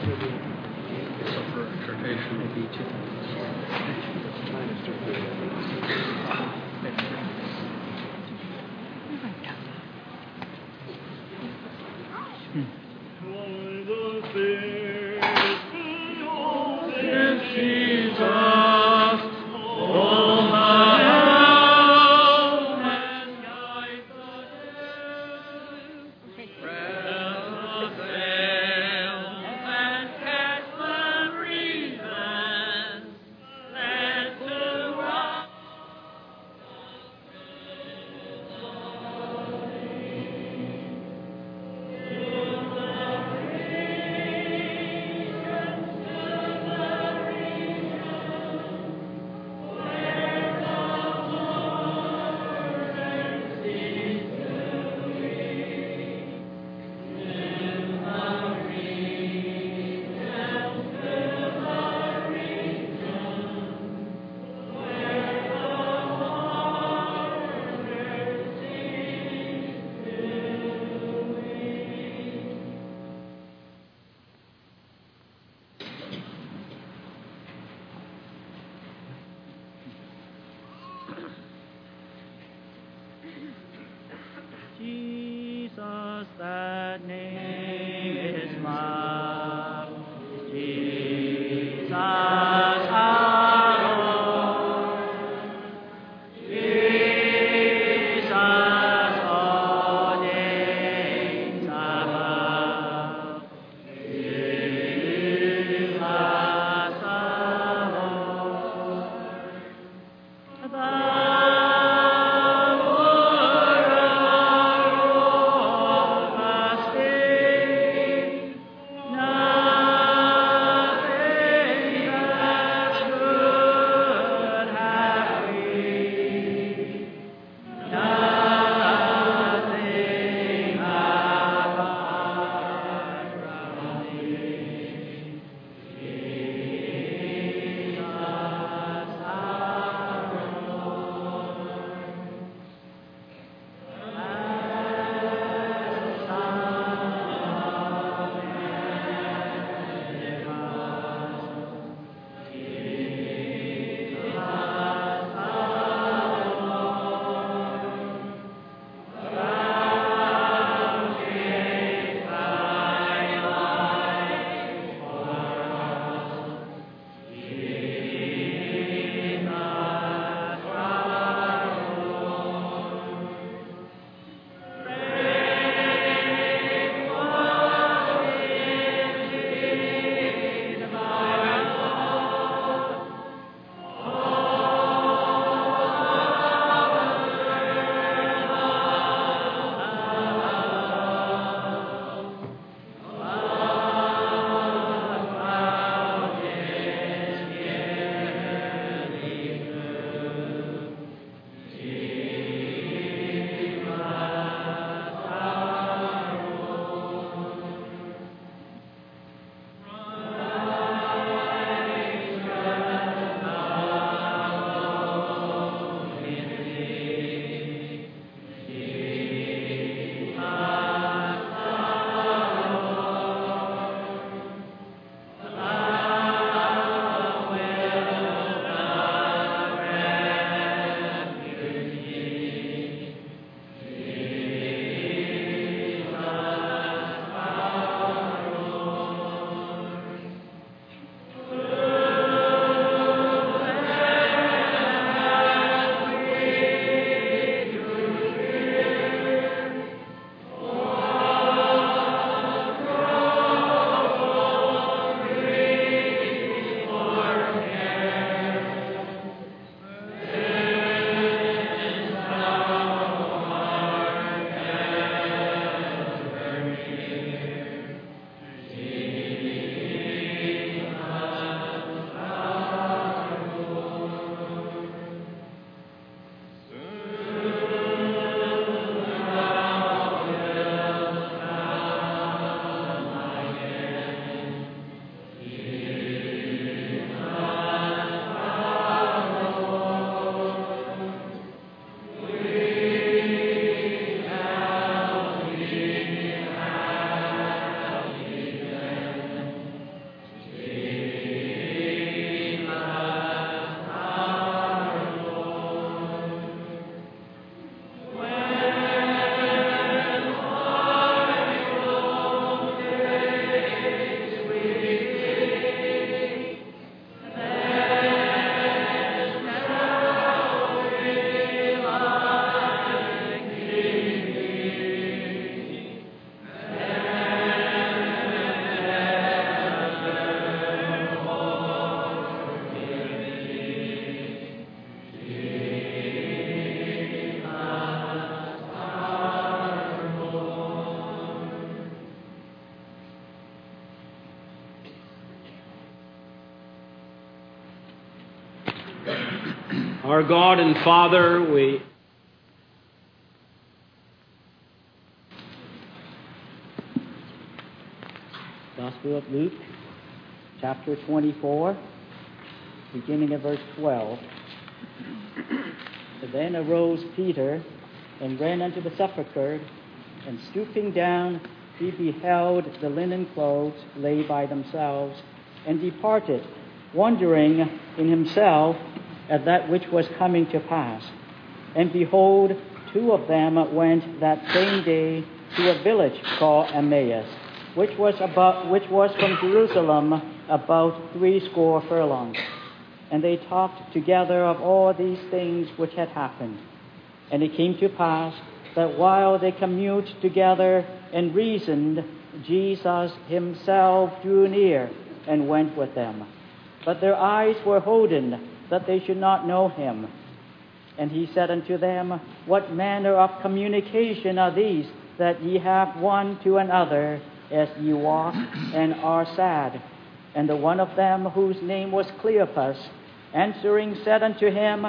Suffer exhortation. Our God and Father, we Gospel of Luke, chapter 24, beginning at verse 12. Then arose Peter and ran unto the sepulchre, and stooping down, he beheld the linen clothes lay by themselves, and departed, wondering in himself at that which was coming to pass. And behold, two of them went that same day to a village called Emmaus, which was from Jerusalem about 80 furlongs. And they talked together of all these things which had happened. And it came to pass that while they communed together and reasoned, Jesus himself drew near and went with them. But their eyes were holden, that they should not know him. And he said unto them, What manner of communication are these that ye have one to another, as ye walk and are sad? And the one of them, whose name was Cleopas, answering said unto him,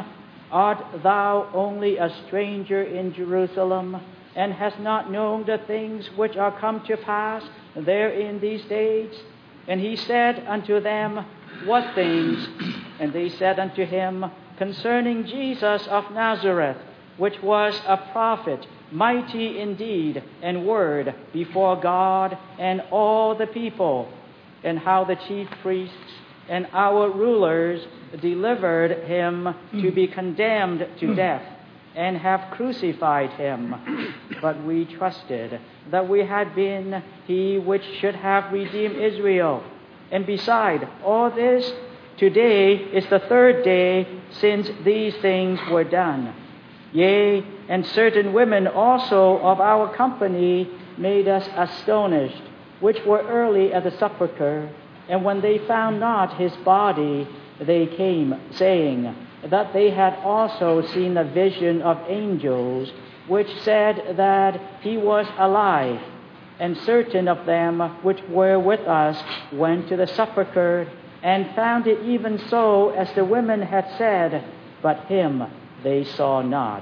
Art thou only a stranger in Jerusalem, and hast not known the things which are come to pass there in these days? And he said unto them, What things? And they said unto him, Concerning Jesus of Nazareth, which was a prophet, mighty in deed and word before God and all the people, and how the chief priests and our rulers delivered him to be condemned to death, and have crucified him. But we trusted that we had been he which should have redeemed Israel. And beside all this, today is the third day since these things were done. Yea, and certain women also of our company made us astonished, which were early at the sepulchre. And when they found not his body, they came, saying that they had also seen a vision of angels, which said that he was alive. And certain of them which were with us went to the sepulchre, and found it even so as the women had said, but him they saw not.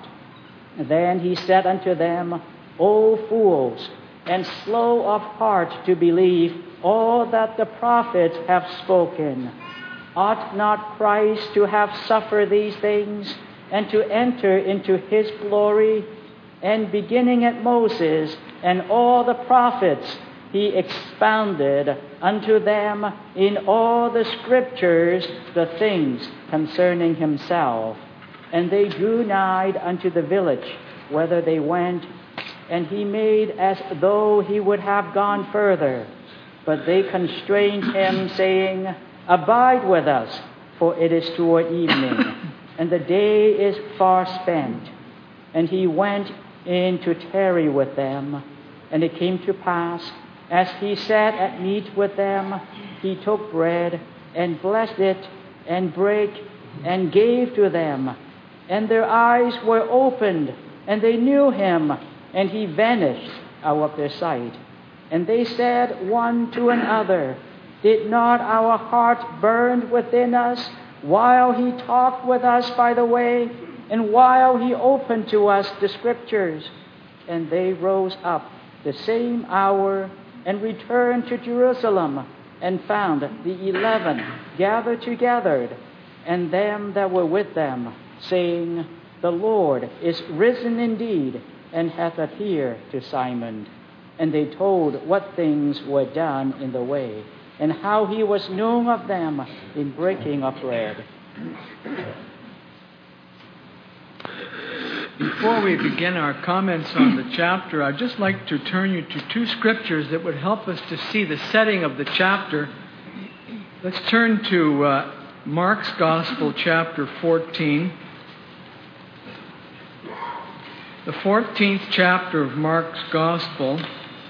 Then he said unto them, O fools, and slow of heart to believe all that the prophets have spoken. Ought not Christ to have suffered these things, and to enter into his glory? And beginning at Moses and all the prophets, he expounded unto them in all the Scriptures the things concerning himself. And they drew nigh unto the village whither they went, and he made as though he would have gone further. But they constrained him, saying, Abide with us, for it is toward evening, and the day is far spent. And he went in to tarry with them. And it came to pass, as he sat at meat with them, he took bread, and blessed it, and brake, and gave to them. And their eyes were opened, and they knew him, and he vanished out of their sight. And they said one to another, Did not our heart burn within us while he talked with us by the way, and while he opened to us the Scriptures? And they rose up the same hour, and returned to Jerusalem, and found the 11 gathered together, and them that were with them, saying, The Lord is risen indeed, and hath appeared to Simon. And they told what things were done in the way, and how he was known of them in breaking of bread. Before we begin our comments on the chapter, I'd just like to turn you to two scriptures that would help us to see the setting of the chapter. Let's turn to Mark's Gospel, chapter 14. The 14th chapter of Mark's Gospel,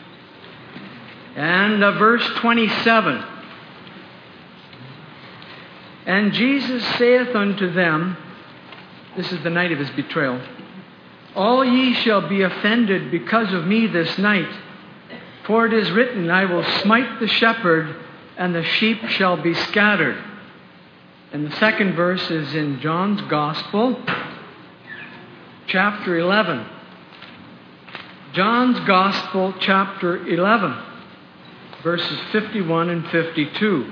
and verse 27. And Jesus saith unto them, this is the night of his betrayal, All ye shall be offended because of me this night. For it is written, I will smite the shepherd, and the sheep shall be scattered. And the second verse is in John's Gospel, chapter 11. John's Gospel, chapter 11, verses 51 and 52.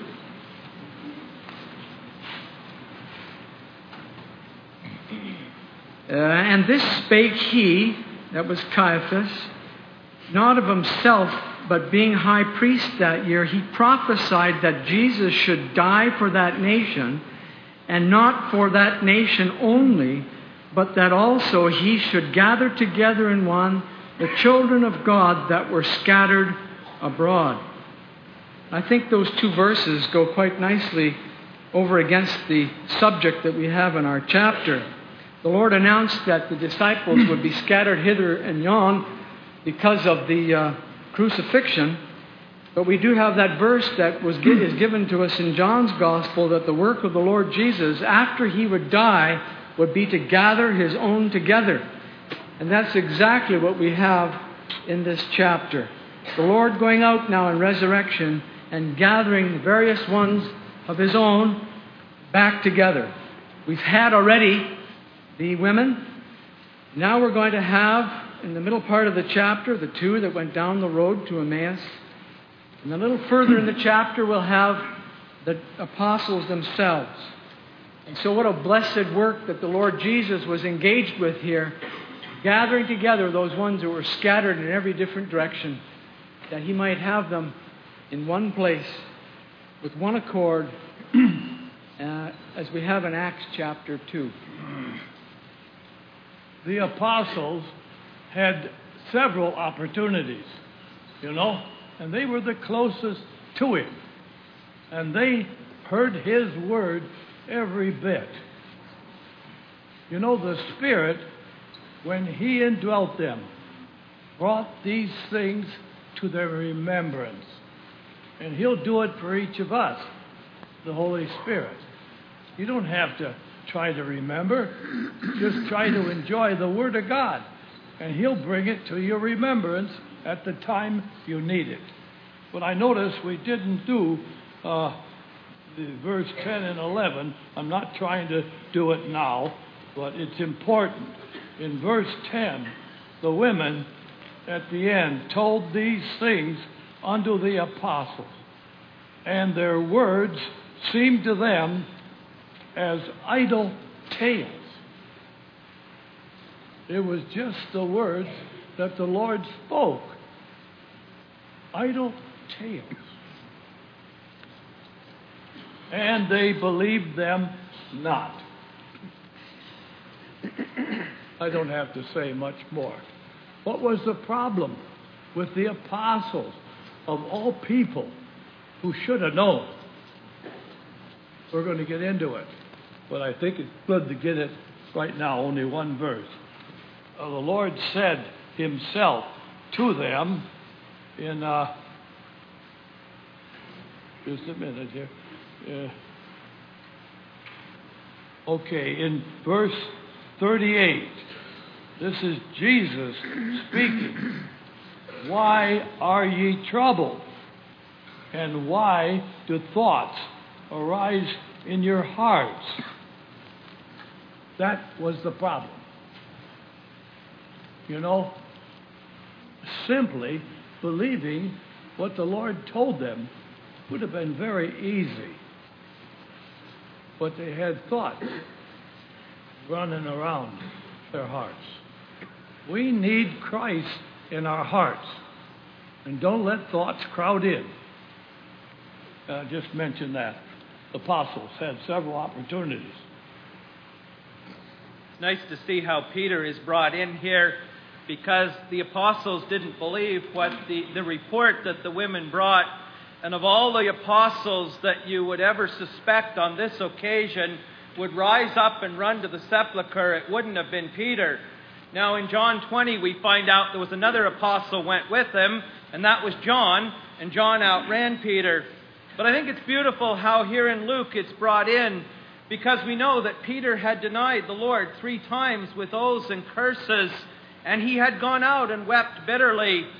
And this spake he, that was Caiaphas, not of himself, but being high priest that year, he prophesied that Jesus should die for that nation, and not for that nation only, but that also he should gather together in one the children of God that were scattered abroad. I think those two verses go quite nicely over against the subject that we have in our chapter. The Lord announced that the disciples would be scattered hither and yon because of the crucifixion. But we do have that verse that is given to us in John's Gospel, that the work of the Lord Jesus, after he would die, would be to gather his own together. And that's exactly what we have in this chapter. The Lord going out now in resurrection and gathering various ones of his own back together. We've had already the women. Now we're going to have, in the middle part of the chapter, the two that went down the road to Emmaus. And a little further in the chapter, we'll have the apostles themselves. And so what a blessed work that the Lord Jesus was engaged with here, gathering together those ones who were scattered in every different direction, that he might have them in one place with one accord, as we have in Acts chapter 2. The apostles had several opportunities, and they were the closest to him. And they heard his word every bit. The Spirit, when he indwelt them, brought these things to their remembrance. And he'll do it for each of us, the Holy Spirit. You don't have to try to remember. Just try to enjoy the Word of God, and he'll bring it to your remembrance at the time you need it. But I noticed we didn't do the verse 10 and 11. I'm not trying to do it now, but it's important. In verse 10, the women at the end told these things unto the apostles, and their words seemed to them as idle tales. It was just the words that the Lord spoke. Idle tales. And they believed them not. I don't have to say much more. What was the problem with the apostles, of all people, who should have known? We're going to get into it, but I think it's good to get it right now, only one verse. The Lord said himself to them in, just a minute here. In verse 38, this is Jesus speaking. Why are ye troubled? And why do thoughts arise in your hearts? That was the problem. Simply believing what the Lord told them would have been very easy. But they had thoughts running around their hearts. We need Christ in our hearts. And don't let thoughts crowd in. Just mention that. Apostles had several opportunities. It's nice to see how Peter is brought in here, because the apostles didn't believe what the report that the women brought. And of all the apostles that you would ever suspect on this occasion would rise up and run to the sepulchre, it wouldn't have been Peter. Now in John 20 we find out there was another apostle went with him, and that was John, and John outran Peter. But I think it's beautiful how here in Luke it's brought in, because we know that Peter had denied the Lord 3 times with oaths and curses, and he had gone out and wept bitterly.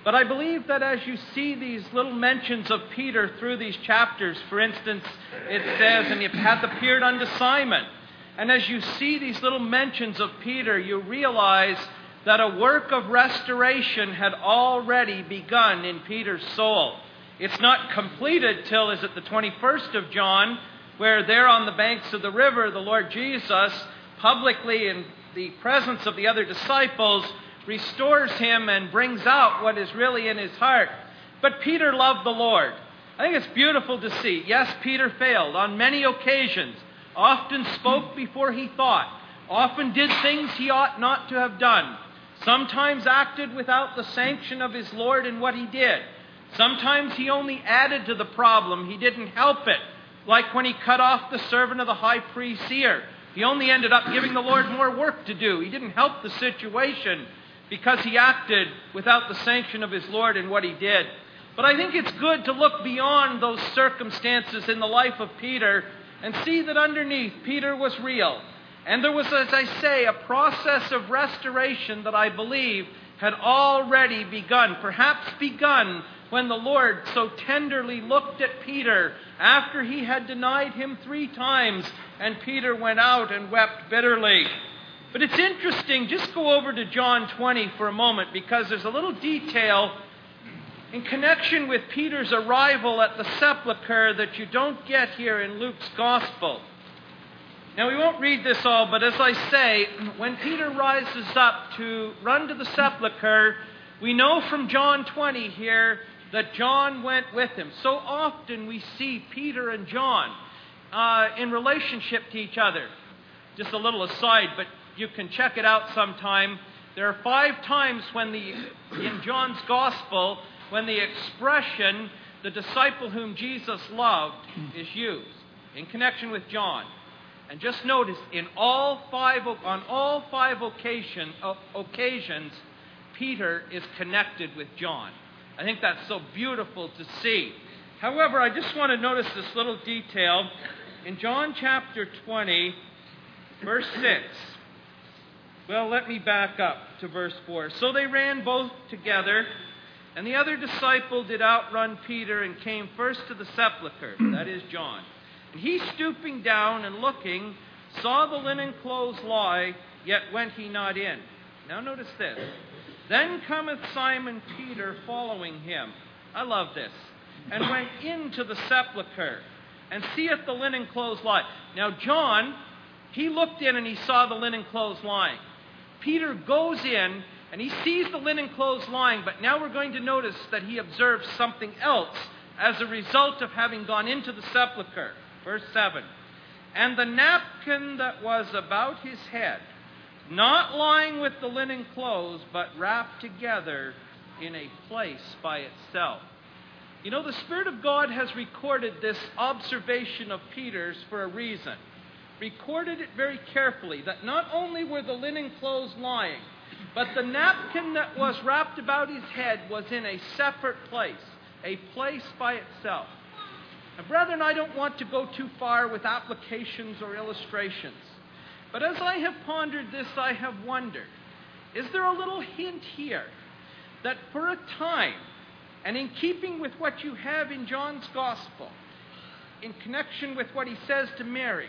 But I believe that as you see these little mentions of Peter through these chapters, for instance, it says, and it hath appeared unto Simon. And as you see these little mentions of Peter, you realize that a work of restoration had already begun in Peter's soul. It's not completed till, is it the 21st of John, where there on the banks of the river, the Lord Jesus, publicly in the presence of the other disciples, restores him and brings out what is really in his heart. But Peter loved the Lord. I think it's beautiful to see. Yes, Peter failed on many occasions, often spoke before he thought, often did things he ought not to have done, sometimes acted without the sanction of his Lord in what he did. Sometimes he only added to the problem. He didn't help it. Like when he cut off the servant of the high priest's ear. He only ended up giving the Lord more work to do. He didn't help the situation because he acted without the sanction of his Lord in what he did. But I think it's good to look beyond those circumstances in the life of Peter and see that underneath Peter was real. And there was, as I say, a process of restoration that I believe had already begun, perhaps begun when the Lord so tenderly looked at Peter after he had denied him 3 times, and Peter went out and wept bitterly. But it's interesting, just go over to John 20 for a moment, because there's a little detail in connection with Peter's arrival at the sepulchre that you don't get here in Luke's Gospel. Now, we won't read this all, but as I say, when Peter rises up to run to the sepulchre, we know from John 20 here that John went with him. So often we see Peter and John in relationship to each other. Just a little aside, but you can check it out sometime. There are 5 times in John's Gospel when the expression, the disciple whom Jesus loved, is used in connection with John. And just notice, on all five occasions, Peter is connected with John. I think that's so beautiful to see. However, I just want to notice this little detail. In John chapter 20, verse 6. Well, let me back up to verse 4. So they ran both together, and the other disciple did outrun Peter and came first to the sepulchre, that is John. And he, stooping down and looking, saw the linen clothes lie, yet went he not in. Now notice this. Then cometh Simon Peter following him. I love this. And went into the sepulchre, and seeth the linen clothes lie. Now John, he looked in and he saw the linen clothes lying. Peter goes in and he sees the linen clothes lying, but now we're going to notice that he observes something else as a result of having gone into the sepulchre. Verse 7. And the napkin that was about his head, not lying with the linen clothes, but wrapped together in a place by itself. You know, the Spirit of God has recorded this observation of Peter's for a reason. Recorded it very carefully, that not only were the linen clothes lying, but the napkin that was wrapped about his head was in a separate place, a place by itself. Now, brethren, I don't want to go too far with applications or illustrations. But as I have pondered this, I have wondered, is there a little hint here that for a time, and in keeping with what you have in John's Gospel, in connection with what he says to Mary,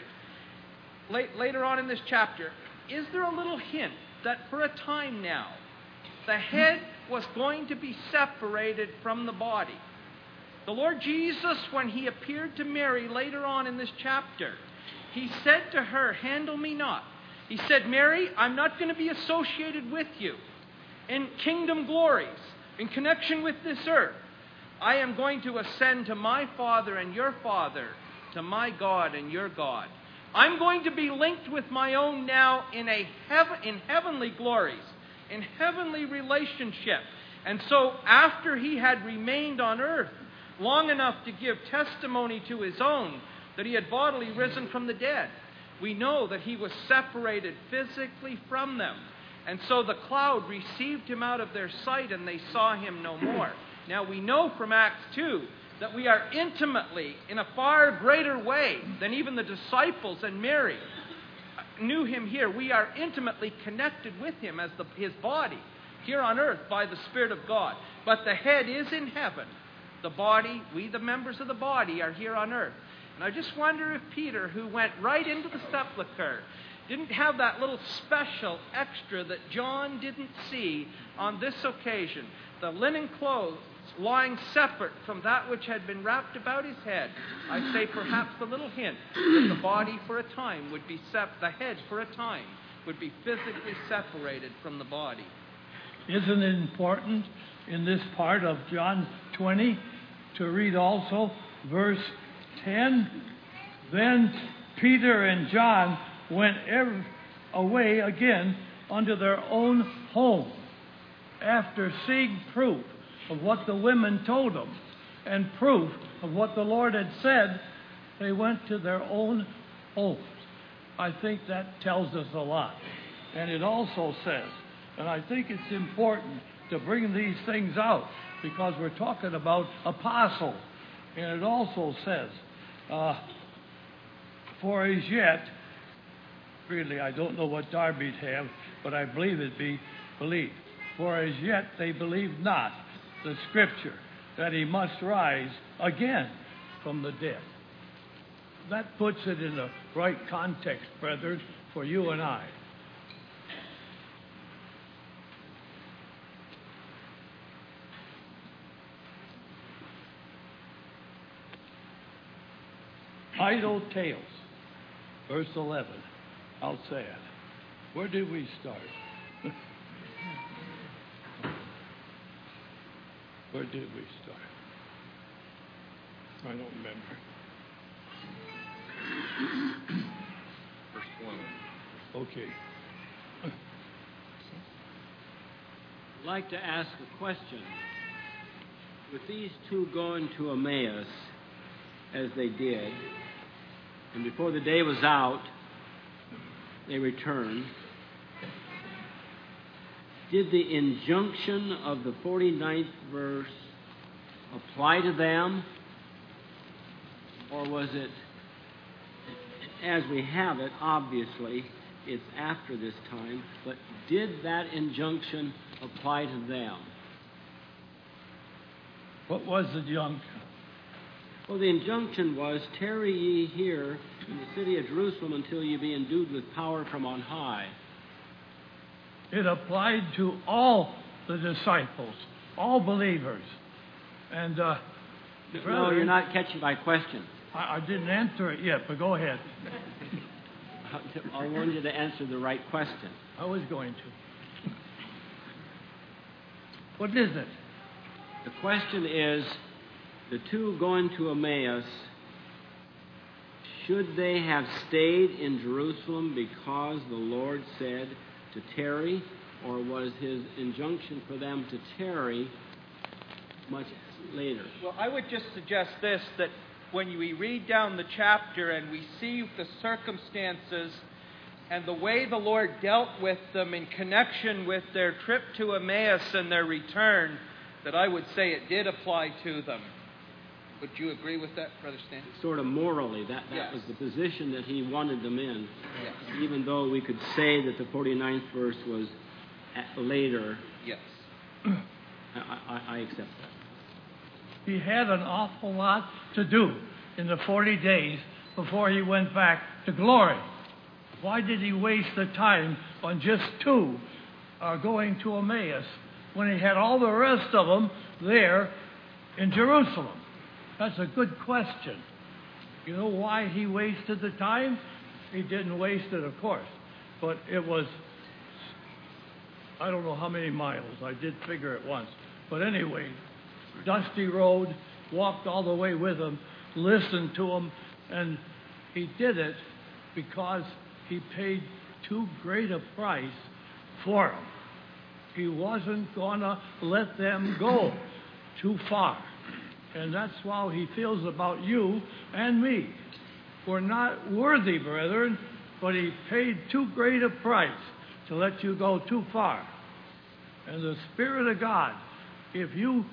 later on in this chapter, is there a little hint that for a time now, the head was going to be separated from the body? The Lord Jesus, when he appeared to Mary later on in this chapter, he said to her, "Handle me not." He said, "Mary, I'm not going to be associated with you in kingdom glories, in connection with this earth. I am going to ascend to my Father and your Father, to my God and your God. I'm going to be linked with my own now in heavenly glories, in heavenly relationship." And so after he had remained on earth long enough to give testimony to his own that he had bodily risen from the dead, we know that he was separated physically from them. And so the cloud received him out of their sight, and they saw him no more. Now we know from Acts 2 that we are intimately, in a far greater way than even the disciples and Mary knew him here. We are intimately connected with him as his body. here on earth by the Spirit of God. But the head is in heaven. The body, we the members of the body, are here on earth. And I just wonder if Peter, who went right into the sepulchre, didn't have that little special extra that John didn't see on this occasion. The linen clothes lying separate from that which had been wrapped about his head. I say perhaps a little hint that the body for a time would be the head for a time would be physically separated from the body. Isn't it important in this part of John 20 to read also verse 10? Then Peter and John went away again unto their own home, after seeing proof of what the women told them and proof of what the Lord had said. They went to their own homes. I think that tells us a lot. And it also says, and I think it's important to bring these things out because we're talking about apostles. And it also says, for as yet, really, I don't know what Darby'd have, but I believe it'd be believed. For as yet they believe not the Scripture that he must rise again from the dead. That puts it in the right context, brethren, for you and I. Idle tales, verse 11. I'll say it. Where did we start? Where did we start? I don't remember. Verse 1. Okay. I'd like to ask a question. With these two going to Emmaus, as they did, and before the day was out, they returned, did the injunction of the 49th verse apply to them? Or was it, as we have it, obviously, it's after this time, but did that injunction apply to them? What was the injunction? Well, the injunction was, tarry ye here in the city of Jerusalem until ye be endued with power from on high. It applied to all the disciples, all believers. And no, you're not catching my question. I didn't answer it yet, but go ahead. I wanted you to answer the right question. I was going to. What is it? The question is, the two going to Emmaus, should they have stayed in Jerusalem because the Lord said to tarry, or was his injunction for them to tarry much later? Well, I would just suggest this, that when we read down the chapter and we see the circumstances and the way the Lord dealt with them in connection with their trip to Emmaus and their return, that I would say it did apply to them. Would you agree with that, Brother Stan? Sort of morally, that Yes. was the position that he wanted them in. Yes. Even though we could say that the 49th verse was later. Yes. I accept that. He had an awful lot to do in the 40 days before he went back to glory. Why did he waste the time on just two going to Emmaus when he had all the rest of them there in Jerusalem? That's a good question. You know why he wasted the time? He didn't waste it, of course, but it was, I don't know how many miles. I did figure it once. But anyway, dusty road, walked all the way with him, listened to him, and he did it because he paid too great a price for him. He wasn't going to let them go too far. And that's how he feels about you and me. We're not worthy, brethren, but he paid too great a price to let you go too far. And the Spirit of God, if you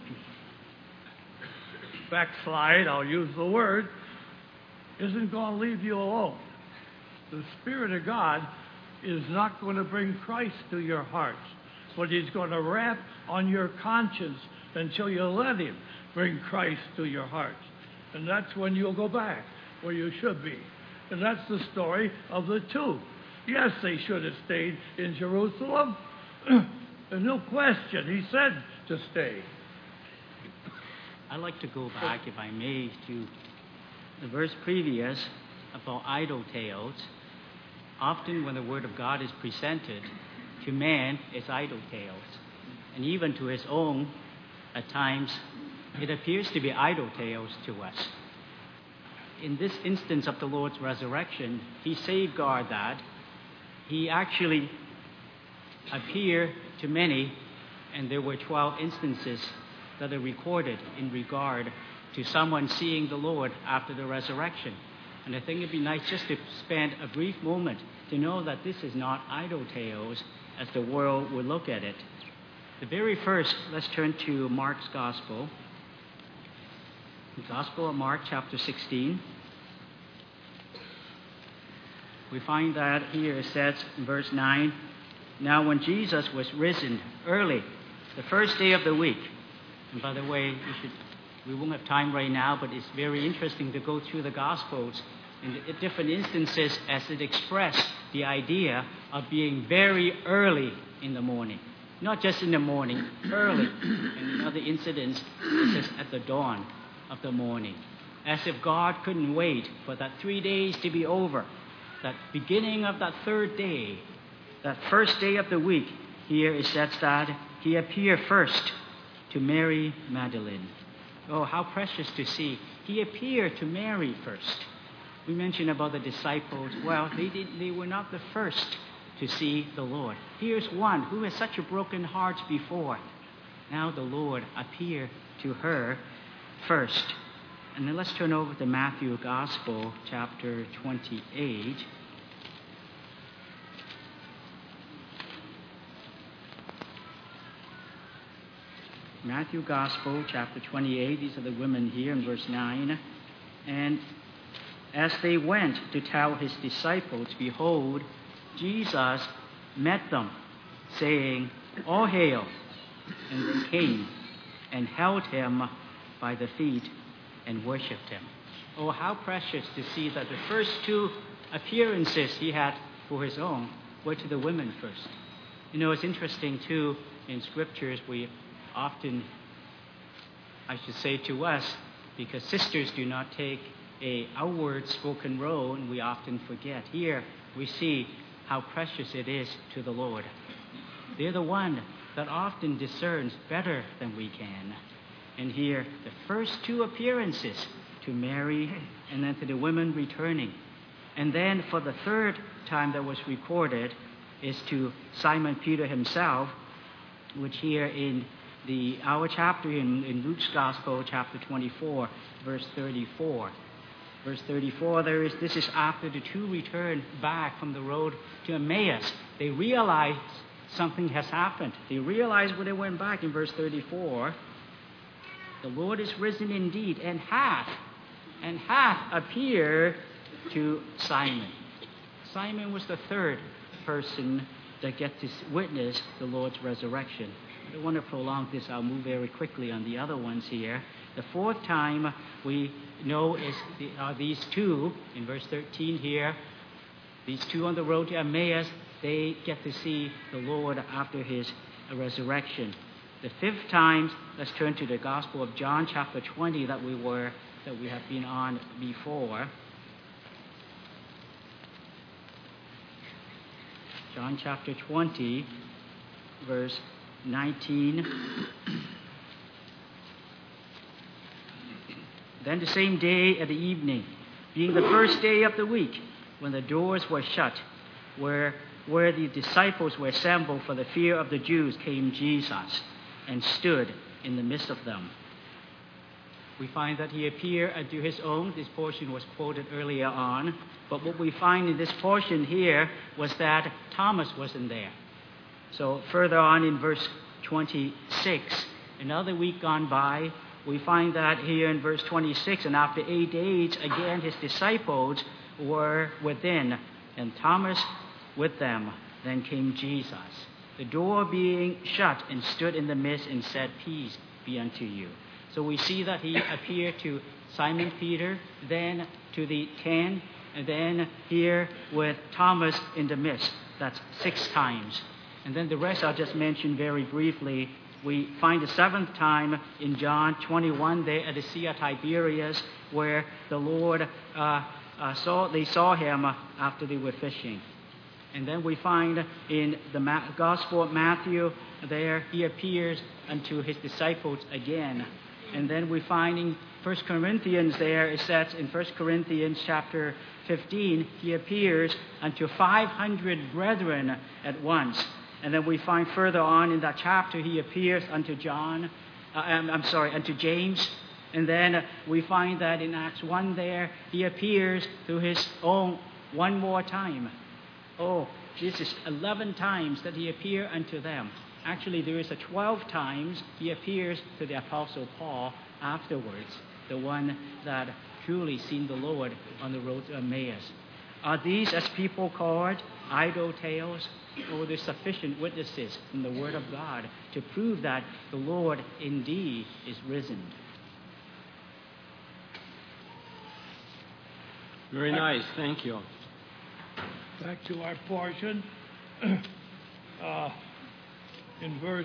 backslide, I'll use the word, isn't going to leave you alone. The Spirit of God is not going to bring Christ to your hearts but he's going to rap on your conscience until you let him bring Christ to your hearts. And that's when you'll go back where you should be. And that's the story of the two. Yes, they should have stayed in Jerusalem. There's no question. He said to stay. I'd like to go back, if I may, to the verse previous about idle tales. Often when the Word of God is presented to man, it's idle tales. And even to his own, at times, it appears to be idle tales to us. In this instance of the Lord's resurrection, he safeguarded that. He actually appeared to many, and there were 12 instances that are recorded in regard to someone seeing the Lord after the resurrection. And I think it'd be nice just to spend a brief moment to know that this is not idle tales as the world would look at it. The very first, let's turn to Mark's Gospel. The Gospel of Mark, chapter 16. We find that here it says in verse 9, "Now when Jesus was risen early, the first day of the week," and by the way, we won't have time right now, but it's very interesting to go through the Gospels in the different instances as it expressed the idea of being very early in the morning. Not just in the morning, early. And in other incidents, it says at the dawn of the morning. As if God couldn't wait for that 3 days to be over. That beginning of that third day, that first day of the week, here it says that he appeared first to Mary Magdalene. Oh, how precious to see. He appeared to Mary first. We mentioned about the disciples. Well, they were not the first to see the Lord. Here's one who has such a broken heart before. Now the Lord appeared to her first. And then let's turn over to Matthew Gospel, chapter 28. Matthew Gospel, chapter 28. These are the women here in verse 9. "And as they went to tell his disciples, behold, Jesus met them, saying, 'All hail!' And they came and held him by the feet and worshipped him." Oh, how precious to see that the first two appearances he had for his own were to the women first. You know, it's interesting, too, in scriptures we often, I should say to us, because sisters do not take a outward spoken role, and we often forget. Here we see how precious it is to the Lord. They're the one that often discerns better than we can. And here, the first two appearances to Mary and then to the women returning. And then for the third time that was recorded is to Simon Peter himself, which here in our chapter in Luke's Gospel, chapter 24, verse 34. Verse 34, this is after the two return back from the road to Emmaus. They realize something has happened. They realize when they went back in verse 34, the Lord is risen indeed and hath appeared to Simon. Simon was the third person that get to witness the Lord's resurrection. I don't want to prolong this. I'll move very quickly on the other ones here. The fourth time we know is these two, in verse 13 here, these two on the road to Emmaus, they get to see the Lord after his resurrection. The fifth time, let's turn to the Gospel of John, chapter 20, that we have been on before. John chapter 20, verse 19. "Then the same day at the evening, being the first day of the week, when the doors were shut, where the disciples were assembled for the fear of the Jews, came Jesus and stood in the midst of them." We find that he appeared unto his own. This portion was quoted earlier on. But what we find in this portion here was that Thomas wasn't there. So further on in verse 26, another week gone by, we find that here in verse 26, and after 8 days, again his disciples were within, and Thomas with them. Then came Jesus. the door being shut, and stood in the midst and said, Peace be unto you. So we see that he appeared to Simon Peter, then to the 10, and then here with Thomas in the midst. That's 6 times. And then the rest I'll just mention very briefly. We find the 7th time in John 21 there at the Sea of Tiberias, where the Lord saw him after they were fishing. And then we find in the Gospel of Matthew there he appears unto his disciples again. And then we find in 1 Corinthians there, it says in 1 Corinthians chapter 15, he appears unto 500 brethren at once. And then we find further on in that chapter, he appears unto unto James. And then we find that in Acts 1 there, he appears to his own one more time. Oh, this is 11 times that he appears unto them. Actually, there is 12 times he appears to the Apostle Paul afterwards, the one that truly seen the Lord on the road to Emmaus. Are these, as people call it, idle tales? Or there's sufficient witnesses from the Word of God to prove that the Lord indeed is risen. Very nice. Thank you. Back to our portion. In verse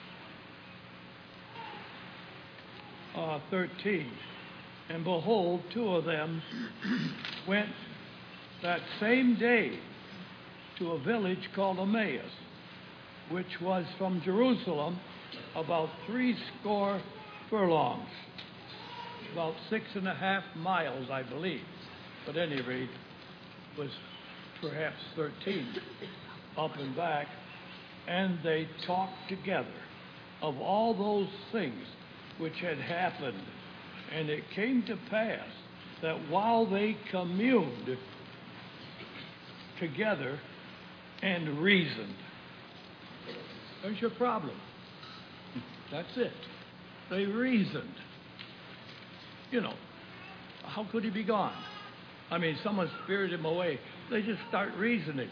13. And behold, 2 of them went that same day to a village called Emmaus, which was from Jerusalem about 60 furlongs, about 6.5 miles, I believe. But at any rate, was perhaps 13 up and back. And they talked together of all those things which had happened. And it came to pass that while they communed together and reasoned. There's your problem. That's it. They reasoned. How could he be gone? I mean, someone spirited him away. They just start reasoning.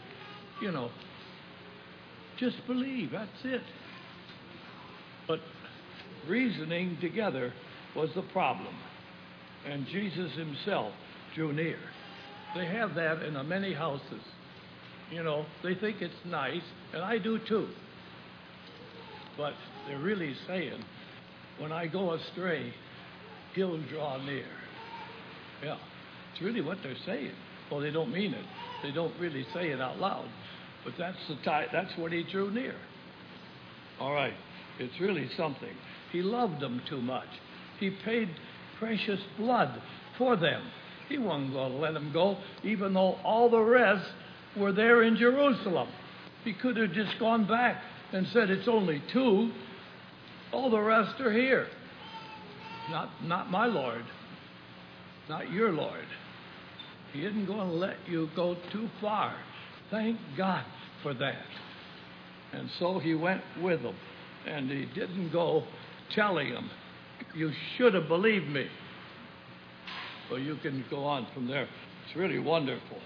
Just believe. That's it. But reasoning together was the problem. And Jesus himself drew near. They have that in many houses. They think it's nice, and I do too. But they're really saying, when I go astray, he'll draw near. Yeah, it's really what they're saying. Well, they don't mean it. They don't really say it out loud. But that's what he drew near. All right, it's really something. He loved them too much. He paid precious blood for them. He wasn't going to let them go, even though all the rest were there in Jerusalem. He could have just gone back and said, it's only 2. All the rest are here. Not my Lord. Not your Lord. He isn't going to let you go too far. Thank God for that. And so he went with them. And he didn't go telling them, you should have believed me. Well, you can go on from there. It's really wonderful.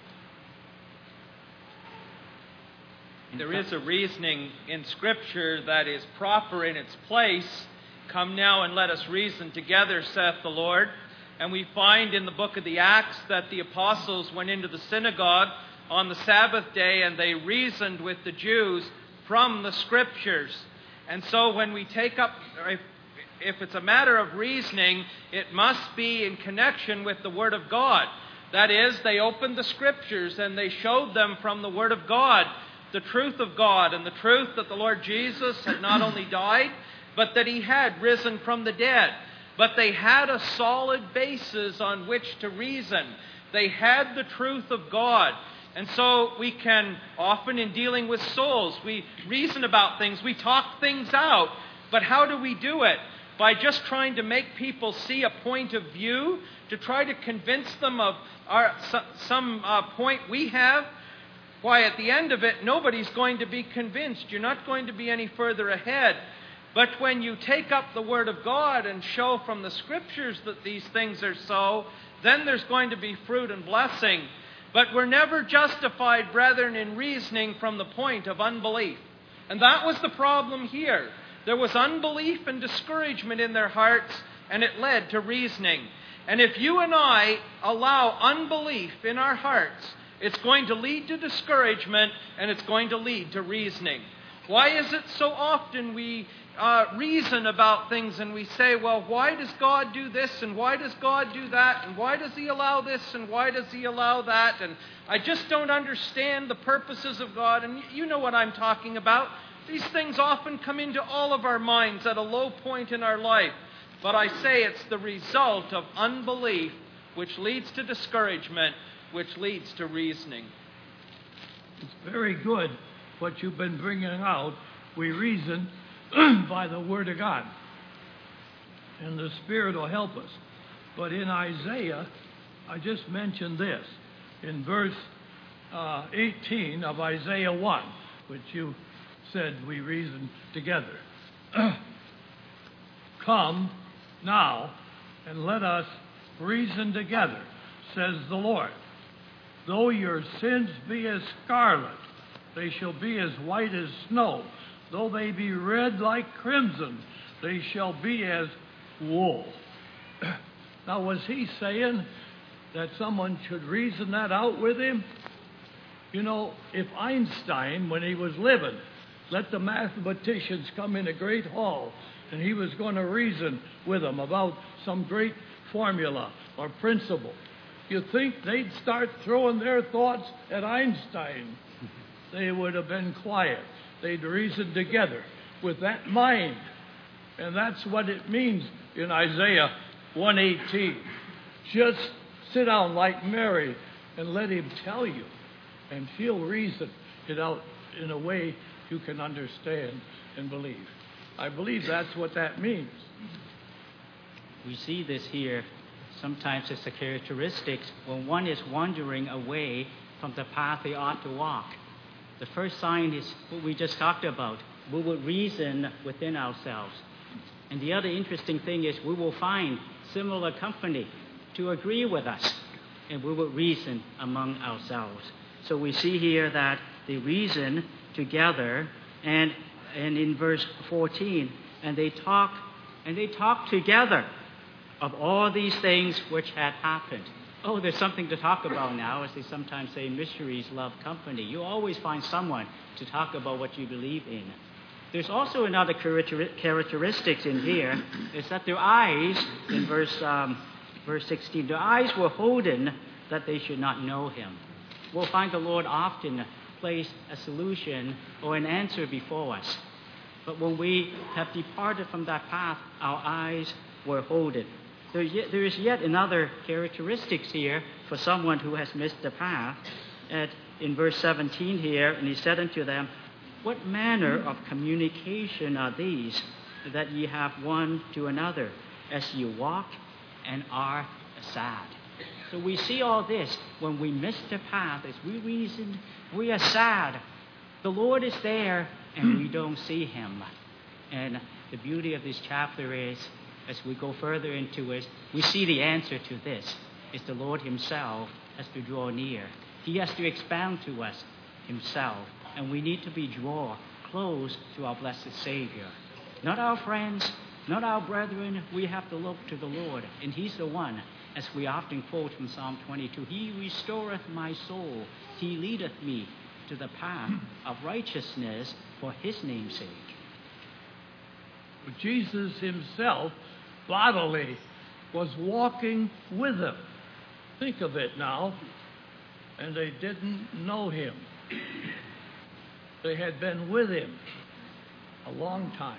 There is a reasoning in Scripture that is proper in its place. Come now and let us reason together, saith the Lord. And we find in the book of the Acts that the apostles went into the synagogue on the Sabbath day and they reasoned with the Jews from the Scriptures. And so when we take up, if it's a matter of reasoning, it must be in connection with the Word of God. That is, they opened the Scriptures and they showed them from the Word of God the truth of God and the truth that the Lord Jesus had not only died, but that he had risen from the dead. But they had a solid basis on which to reason. They had the truth of God. And so we can, often in dealing with souls, we reason about things, we talk things out. But how do we do it? By just trying to make people see a point of view, to try to convince them of some point we have? Why, at the end of it, nobody's going to be convinced. You're not going to be any further ahead. But when you take up the Word of God and show from the Scriptures that these things are so, then there's going to be fruit and blessing. But we're never justified, brethren, in reasoning from the point of unbelief. And that was the problem here. There was unbelief and discouragement in their hearts, and it led to reasoning. And if you and I allow unbelief in our hearts, it's going to lead to discouragement, and it's going to lead to reasoning. Why is it so often we reason about things and we say, well, why does God do this, and why does God do that, and why does He allow this, and why does He allow that, and I just don't understand the purposes of God, and you know what I'm talking about. These things often come into all of our minds at a low point in our life. But I say it's the result of unbelief which leads to discouragement, which leads to reasoning. It's very good what you've been bringing out. We reason by the Word of God, and the Spirit will help us. But in Isaiah, I just mentioned this, in verse 18 of Isaiah 1, which you said we reason together. Come now, and let us reason together, says the Lord. Though your sins be as scarlet, they shall be as white as snow. Though they be red like crimson, they shall be as wool. Now, was he saying that someone should reason that out with him? You know, if Einstein, when he was living, let the mathematicians come in a great hall, and he was going to reason with them about some great formula or principle, you think they'd start throwing their thoughts at Einstein? They would have been quiet. They'd reason together with that mind. And that's what it means in Isaiah 1:18. Just sit down like Mary and let him tell you, and he'll reason it out in a way you can understand and believe. I believe that's what that means. We see this here. Sometimes it's the characteristics when one is wandering away from the path they ought to walk. The first sign is what we just talked about. We will reason within ourselves. And the other interesting thing is we will find similar company to agree with us, and we will reason among ourselves. So we see here that they reason together, and in verse 14, and they talk together of all these things which had happened. Oh, there's something to talk about now, as they sometimes say, mysteries love company. You always find someone to talk about what you believe in. There's also another characteristics in here, is that their eyes, in verse 16, their eyes were holden that they should not know him. We'll find the Lord often place a solution or an answer before us. But when we have departed from that path, our eyes were holden. There is yet another characteristics here for someone who has missed the path. In verse 17 here, and he said unto them, what manner of communication are these that ye have one to another, as ye walk and are sad? So we see all this when we miss the path, as we reason, we are sad. The Lord is there, and we don't see him. And the beauty of this chapter is, as we go further into it, we see the answer to this. It's the Lord himself has to draw near. He has to expound to us himself. And we need to be drawn close to our blessed Savior. Not our friends, not our brethren. We have to look to the Lord. And he's the one, as we often quote from Psalm 22, he restoreth my soul. He leadeth me to the path of righteousness for his name's sake. Jesus himself, bodily, was walking with them. Think of it now. And they didn't know him. They had been with him a long time.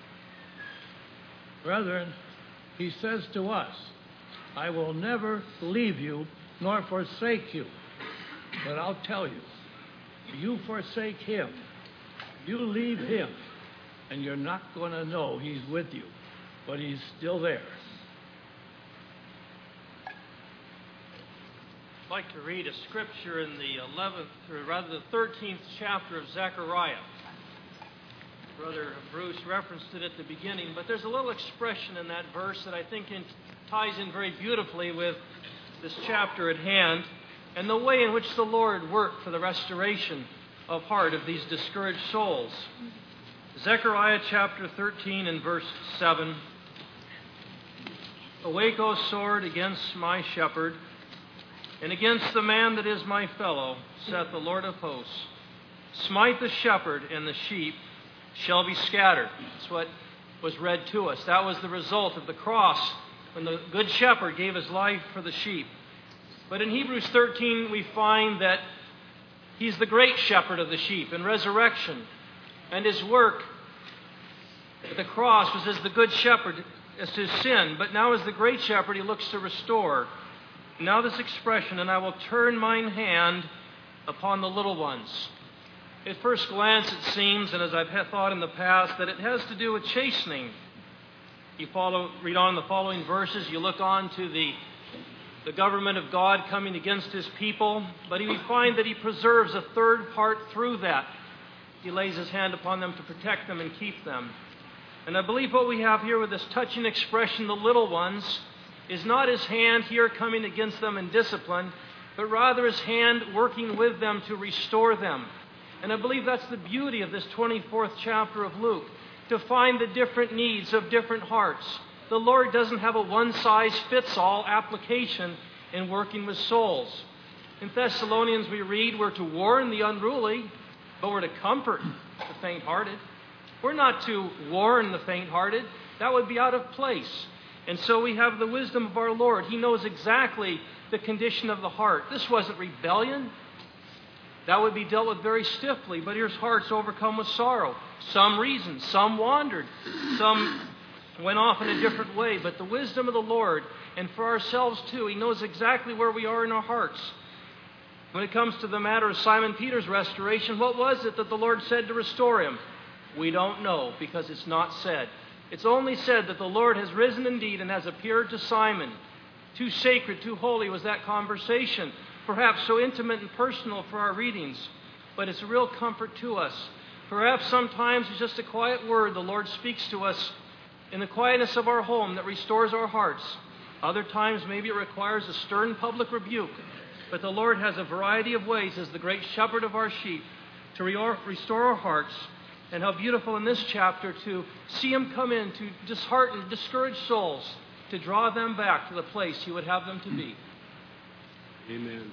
Brethren, he says to us, I will never leave you nor forsake you. But I'll tell you, you forsake him, you leave him, and you're not going to know he's with you, but he's still there. I'd like to read a scripture in the 13th chapter of Zechariah. Brother Bruce referenced it at the beginning, but there's a little expression in that verse that I think ties in very beautifully with this chapter at hand and the way in which the Lord worked for the restoration of heart of these discouraged souls. Zechariah chapter 13 and verse 7. Awake, O sword, against my shepherd, and against the man that is my fellow, saith the Lord of hosts. Smite the shepherd, and the sheep shall be scattered. That's what was read to us. That was the result of the cross, when the good shepherd gave his life for the sheep. But in Hebrews 13, we find that he's the great shepherd of the sheep in resurrection. And his work at the cross was as the good shepherd as to sin. But now as the great shepherd, he looks to restore. Now this expression, and I will turn mine hand upon the little ones. At first glance, it seems, and as I've thought in the past, that it has to do with chastening. You read on the following verses, you look on to the government of God coming against his people, but we find that he preserves a third part through that. He lays his hand upon them to protect them and keep them. And I believe what we have here with this touching expression, the little ones, is not his hand here coming against them in discipline, but rather his hand working with them to restore them. And I believe that's the beauty of this 24th chapter of Luke, to find the different needs of different hearts. The Lord doesn't have a one-size-fits-all application in working with souls. In Thessalonians we read, we're to warn the unruly, but we're to comfort the faint-hearted. We're not to warn the faint-hearted. That would be out of place. And so we have the wisdom of our Lord. He knows exactly the condition of the heart. This wasn't rebellion. That would be dealt with very stiffly, but here's hearts overcome with sorrow. Some reasoned, some wandered, some went off in a different way. But the wisdom of the Lord, and for ourselves too, He knows exactly where we are in our hearts. When it comes to the matter of Simon Peter's restoration, what was it that the Lord said to restore him? We don't know, because it's not said. It's only said that the Lord has risen indeed and has appeared to Simon. Too sacred, too holy was that conversation. Perhaps so intimate and personal for our readings, but it's a real comfort to us. Perhaps sometimes it's just a quiet word the Lord speaks to us in the quietness of our home that restores our hearts. Other times maybe it requires a stern public rebuke, but the Lord has a variety of ways as the great shepherd of our sheep to restore our hearts. And how beautiful in this chapter to see Him come in to dishearten, discourage souls, to draw them back to the place He would have them to be. Amen.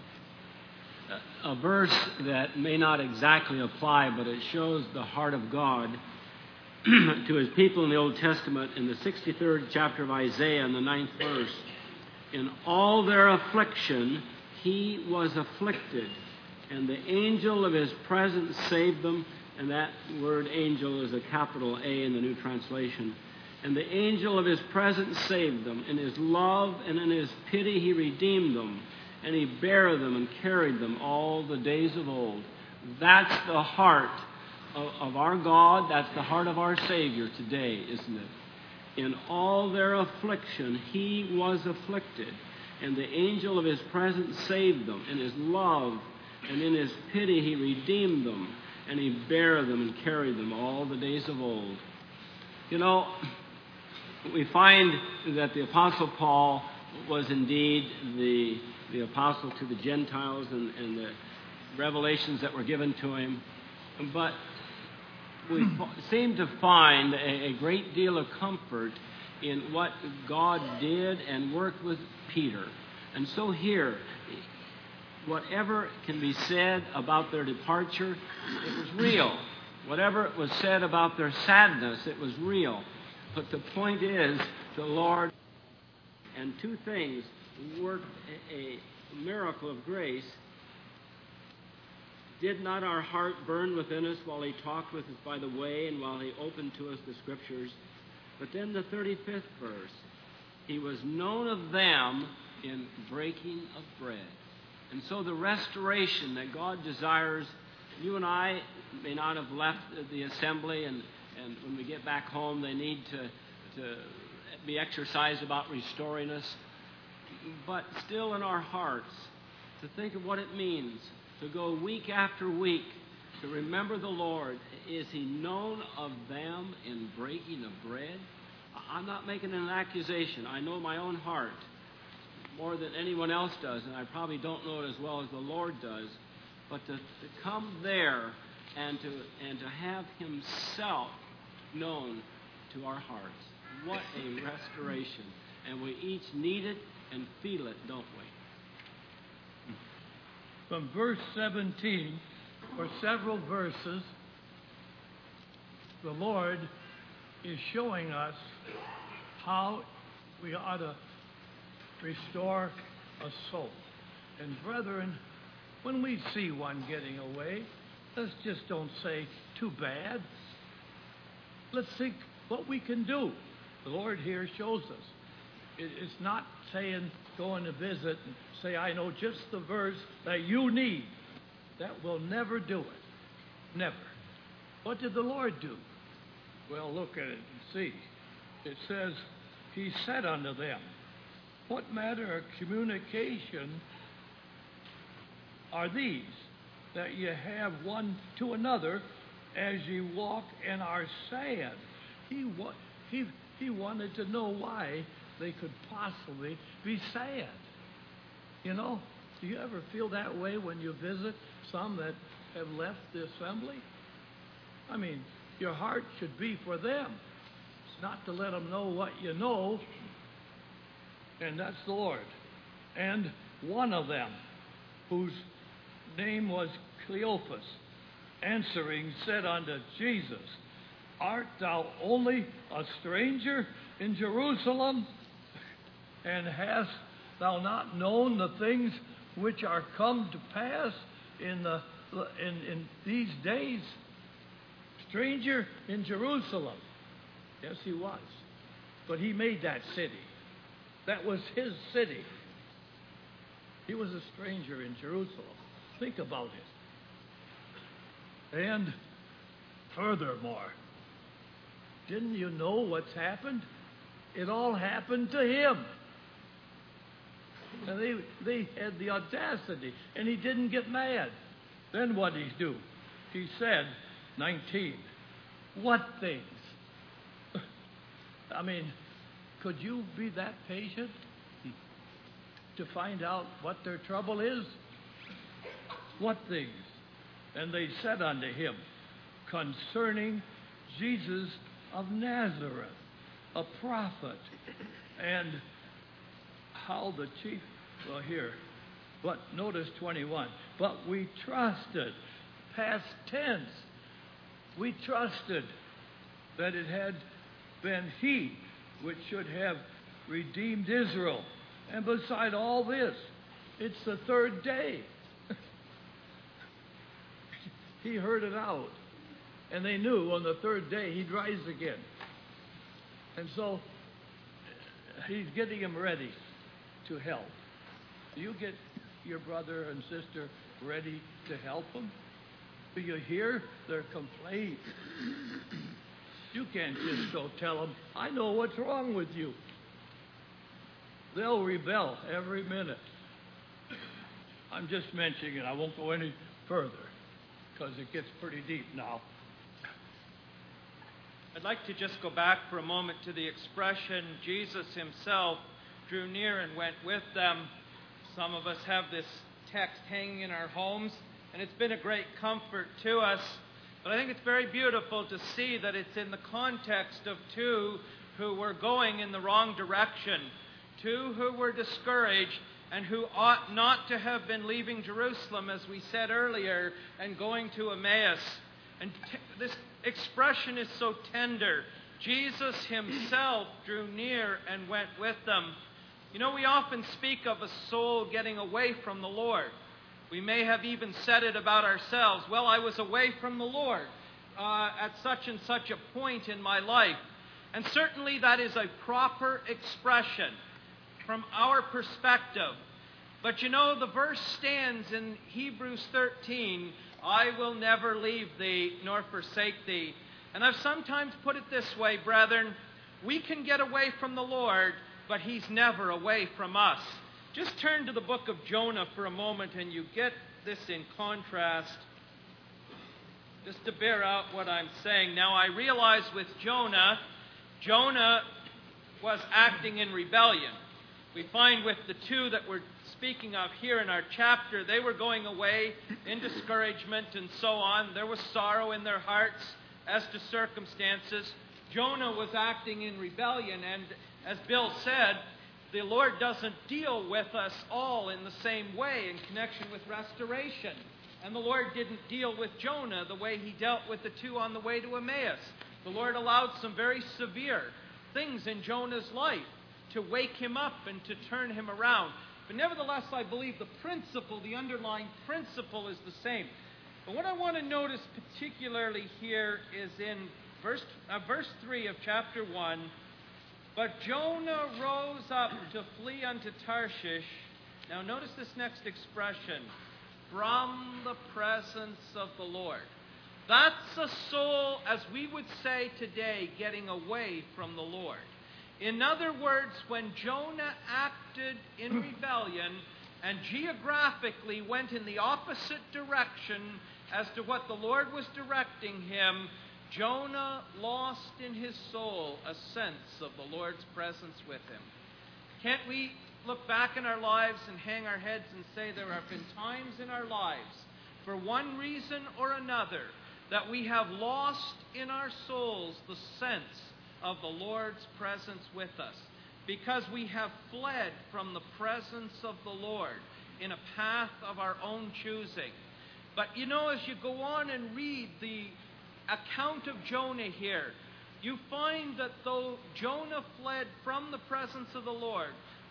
A verse that may not exactly apply, but it shows the heart of God to His people in the Old Testament in the 63rd chapter of Isaiah in the 9th verse. In all their affliction, He was afflicted, and the angel of His presence saved them. And that word angel is a capital A in the New Translation. And the angel of His presence saved them. In His love and in His pity He redeemed them. And He bare them and carried them all the days of old. That's the heart of our God. That's the heart of our Savior today, isn't it? In all their affliction, He was afflicted. And the angel of His presence saved them. In His love and in His pity He redeemed them. And He bare them and carried them all the days of old. You know, we find that the Apostle Paul was indeed the apostle to the Gentiles and the revelations that were given to him. But we seem to find a great deal of comfort in what God did and worked with Peter. And so here, whatever can be said about their departure, it was real. Whatever was said about their sadness, it was real. But the point is, the Lord, and two things, worked a miracle of grace. Did not our heart burn within us while He talked with us by the way and while He opened to us the Scriptures? But then the 35th verse, He was known of them in breaking of bread. And so the restoration that God desires, you and I may not have left the assembly, and when we get back home, they need to be exercised about restoring us. But still in our hearts, to think of what it means to go week after week to remember the Lord. Is He known of them in breaking of bread? I'm not making an accusation. I know my own heart more than anyone else does, and I probably don't know it as well as the Lord does. but to come there and to have himself known to our hearts. What a restoration. And we each need it and feel it, don't we? From verse 17, for several verses, the Lord is showing us how we ought to restore a soul. And brethren, when we see one getting away, let's just don't say, too bad. Let's think what we can do. The Lord here shows us. It's not saying go on a visit and say, I know just the verse that you need. That will never do it. Never. What did the Lord do? Well, look at it and see. It says, He said unto them, what manner of communication are these that ye have one to another as ye walk and are sad? He wanted to know why they could possibly be sad. You know, do you ever feel that way when you visit some that have left the assembly? I mean, your heart should be for them. It's not to let them know what you know, and that's the Lord. And one of them, whose name was Cleophas, answering said unto Jesus, art thou only a stranger in Jerusalem, and hast thou not known the things which are come to pass in these days? Stranger in Jerusalem. Yes, he was. But he made that city. That was his city. He was a stranger in Jerusalem. Think about it. And furthermore, didn't you know what's happened? It all happened to him. And they had the audacity, and he didn't get mad. Then what did he do? He said, 19, what things? I mean, could you be that patient to find out what their trouble is? What things? And they said unto him, concerning Jesus of Nazareth, a prophet, and how the chief, well here, but notice 21, but we trusted, past tense, we trusted that it had been he which should have redeemed Israel. And beside all this, it's the third day. He heard it out. And they knew on the third day he'd rise again. And so he's getting them ready to help. Do you get your brother and sister ready to help them? Do you hear their complaint? You can't just go tell them, I know what's wrong with you. They'll rebel every minute. I'm just mentioning it. I won't go any further because it gets pretty deep now. I'd like to just go back for a moment to the expression, Jesus himself drew near and went with them. Some of us have this text hanging in our homes, and it's been a great comfort to us. But I think it's very beautiful to see that it's in the context of two who were going in the wrong direction, two who were discouraged and who ought not to have been leaving Jerusalem, as we said earlier, and going to Emmaus. And this expression is so tender. Jesus himself drew near and went with them. You know, we often speak of a soul getting away from the Lord. We may have even said it about ourselves. Well, I was away from the Lord at such and such a point in my life. And certainly that is a proper expression from our perspective. But you know, the verse stands in Hebrews 13, I will never leave thee nor forsake thee. And I've sometimes put it this way, brethren, we can get away from the Lord, but he's never away from us. Just turn to the book of Jonah for a moment and you get this in contrast, just to bear out what I'm saying. Now, I realize with Jonah was acting in rebellion. We find with the two that were speaking of here in our chapter, they were going away in discouragement and so on. There was sorrow in their hearts as to circumstances. Jonah was acting in rebellion, and as Bill said, the Lord doesn't deal with us all in the same way in connection with restoration. And the Lord didn't deal with Jonah the way he dealt with the two on the way to Emmaus. The Lord allowed some very severe things in Jonah's life to wake him up and to turn him around. But nevertheless, I believe the principle, the underlying principle is the same. But what I want to notice particularly here is in verse 3 of chapter 1. But Jonah rose up to flee unto Tarshish. Now notice this next expression. From the presence of the Lord. That's a soul, as we would say today, getting away from the Lord. In other words, when Jonah acted in rebellion and geographically went in the opposite direction as to what the Lord was directing him, Jonah lost in his soul a sense of the Lord's presence with him. Can't we look back in our lives and hang our heads and say there have been times in our lives, for one reason or another, that we have lost in our souls the sense of the Lord's presence with us, because we have fled from the presence of the Lord in a path of our own choosing. But you know, as you go on and read the account of Jonah here, you find that though Jonah fled from the presence of the Lord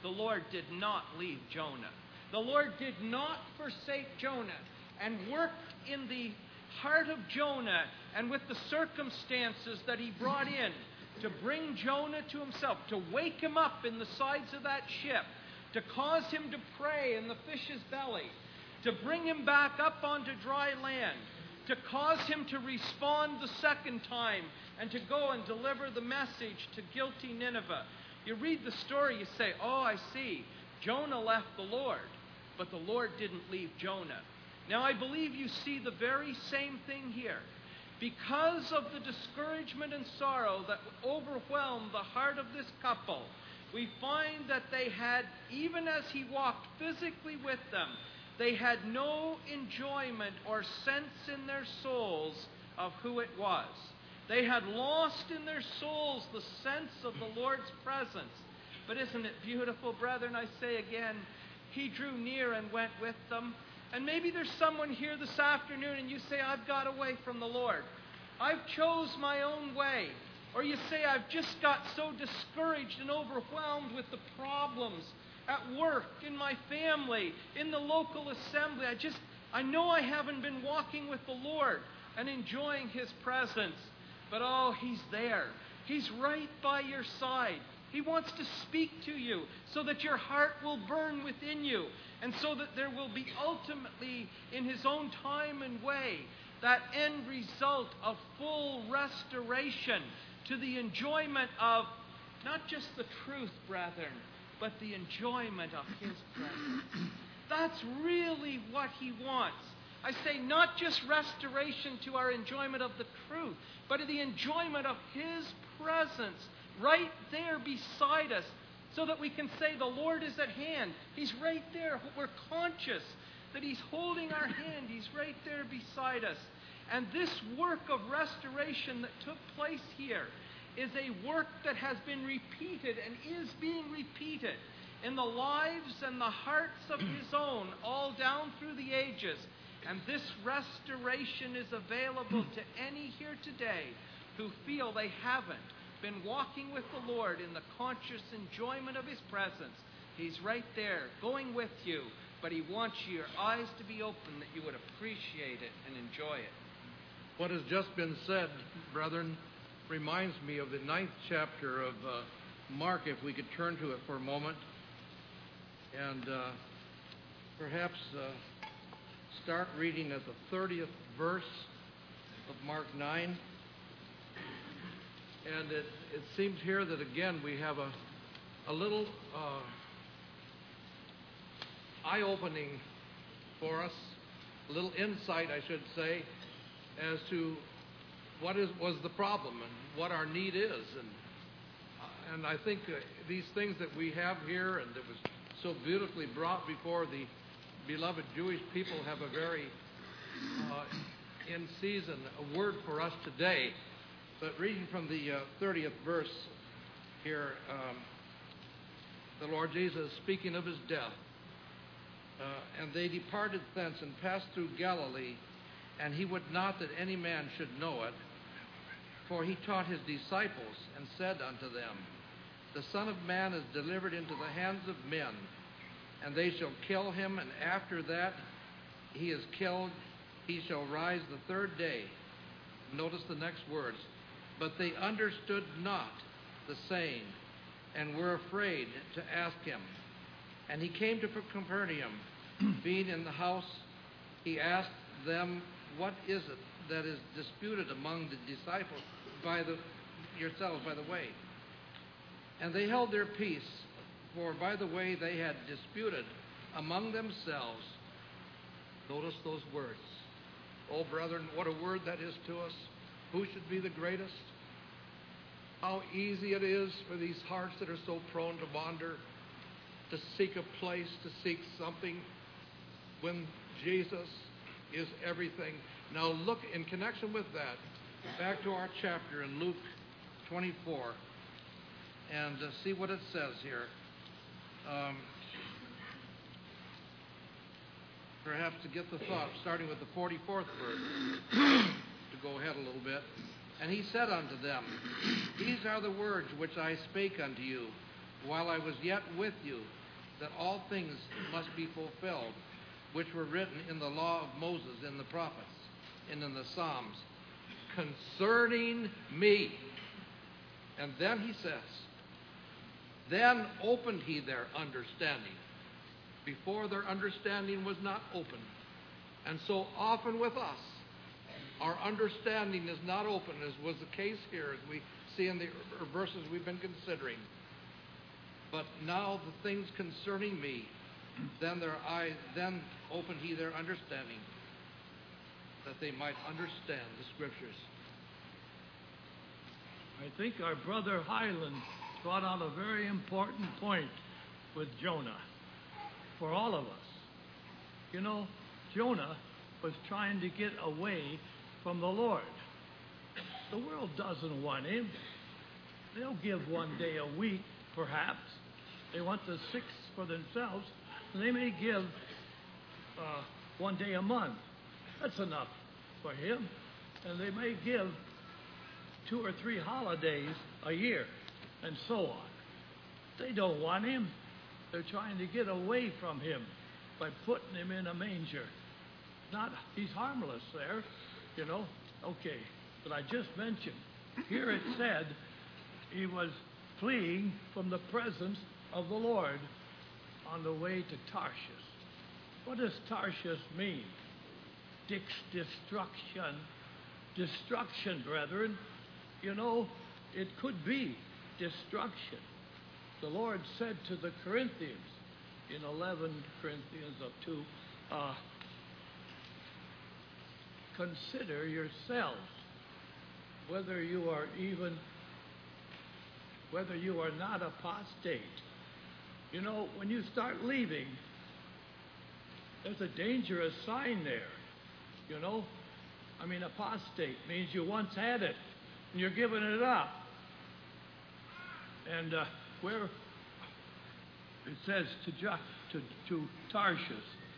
did not leave Jonah. The Lord did not forsake Jonah and work in the heart of Jonah and with the circumstances that he brought in to bring Jonah to himself, to wake him up in the sides of that ship, to cause him to pray in the fish's belly, to bring him back up onto dry land, to cause him to respond the second time and to go and deliver the message to guilty Nineveh. You read the story, you say, oh, I see. Jonah left the Lord, but the Lord didn't leave Jonah. Now, I believe you see the very same thing here. Because of the discouragement and sorrow that overwhelmed the heart of this couple, we find that they had, even as he walked physically with them, they had no enjoyment or sense in their souls of who it was. They had lost in their souls the sense of the Lord's presence. But isn't it beautiful, brethren? I say again, he drew near and went with them. And maybe there's someone here this afternoon and you say, I've got away from the Lord. I've chose my own way. Or you say, I've just got so discouraged and overwhelmed with the problems at work, in my family, in the local assembly. I know I haven't been walking with the Lord and enjoying his presence. But oh, he's there. He's right by your side. He wants to speak to you so that your heart will burn within you, and so that there will be ultimately, in his own time and way, that end result of full restoration to the enjoyment of not just the truth, brethren, but the enjoyment of his presence. That's really what he wants. I say not just restoration to our enjoyment of the truth, but the enjoyment of his presence right there beside us, so that we can say the Lord is at hand. He's right there. We're conscious that he's holding our hand. He's right there beside us. And this work of restoration that took place here is a work that has been repeated and is being repeated in the lives and the hearts of his own all down through the ages. And this restoration is available to any here today who feel they haven't been walking with the Lord in the conscious enjoyment of his presence. He's right there, going with you, but he wants your eyes to be open that you would appreciate it and enjoy it. What has just been said, brethren, reminds me of the 9th chapter of Mark, if we could turn to it for a moment, and perhaps start reading at the 30th verse of Mark 9. And it seems here that, again, we have a little eye-opening for us, a little insight, I should say, as to what was the problem and what our need is. And I think these things that we have here, and that was so beautifully brought before the beloved Jewish people have a very in season a word for us today. But reading from the 30th verse here, the Lord Jesus speaking of his death. And they departed thence and passed through Galilee, and he would not that any man should know it. For he taught his disciples and said unto them, The Son of Man is delivered into the hands of men, and they shall kill him, and after that he is killed, he shall rise the third day. Notice the next words. But they understood not the saying, and were afraid to ask him. And he came to Capernaum. Being in the house, he asked them, What is it that is disputed among the disciples yourselves by the way? And they held their peace, for by the way they had disputed among themselves. Notice those words. Oh, brethren, what a word that is to us. Who should be the greatest? How easy it is for these hearts that are so prone to wander, to seek a place, to seek something, when Jesus is everything. Now look in connection with that, back to our chapter in Luke 24, and see what it says here. Perhaps to get the thought, starting with the 44th verse, to go ahead a little bit. And he said unto them, These are the words which I spake unto you while I was yet with you, that all things must be fulfilled, which were written in the law of Moses, in the prophets, and in the Psalms, concerning me. And then he says, Then opened he their understanding. Before, their understanding was not open. And so often with us, our understanding is not open, as was the case here, as we see in the verses we've been considering. But now the things concerning me, then opened he their understanding, that they might understand the Scriptures. I think our brother Highland brought out a very important point with Jonah for all of us. You know, Jonah was trying to get away from the Lord. The world doesn't want him. They'll give one day a week, perhaps. They want the 6 for themselves. And they may give one day a month. That's enough for him. And they may give 2 or 3 holidays a year, and so on. They don't want him. They're trying to get away from him by putting him in a manger. He's harmless there, you know. Okay, but I just mentioned, here it said he was fleeing from the presence of the Lord on the way to Tarshish. What does Tarshish mean? Destruction. Destruction, brethren. You know, it could be destruction. The Lord said to the Corinthians in 11 Corinthians of 2, consider yourselves whether you are not apostate. You know, when you start leaving, there's a dangerous sign there. You know, I mean, apostate means you once had it and you're giving it up. And where it says to Tarshish,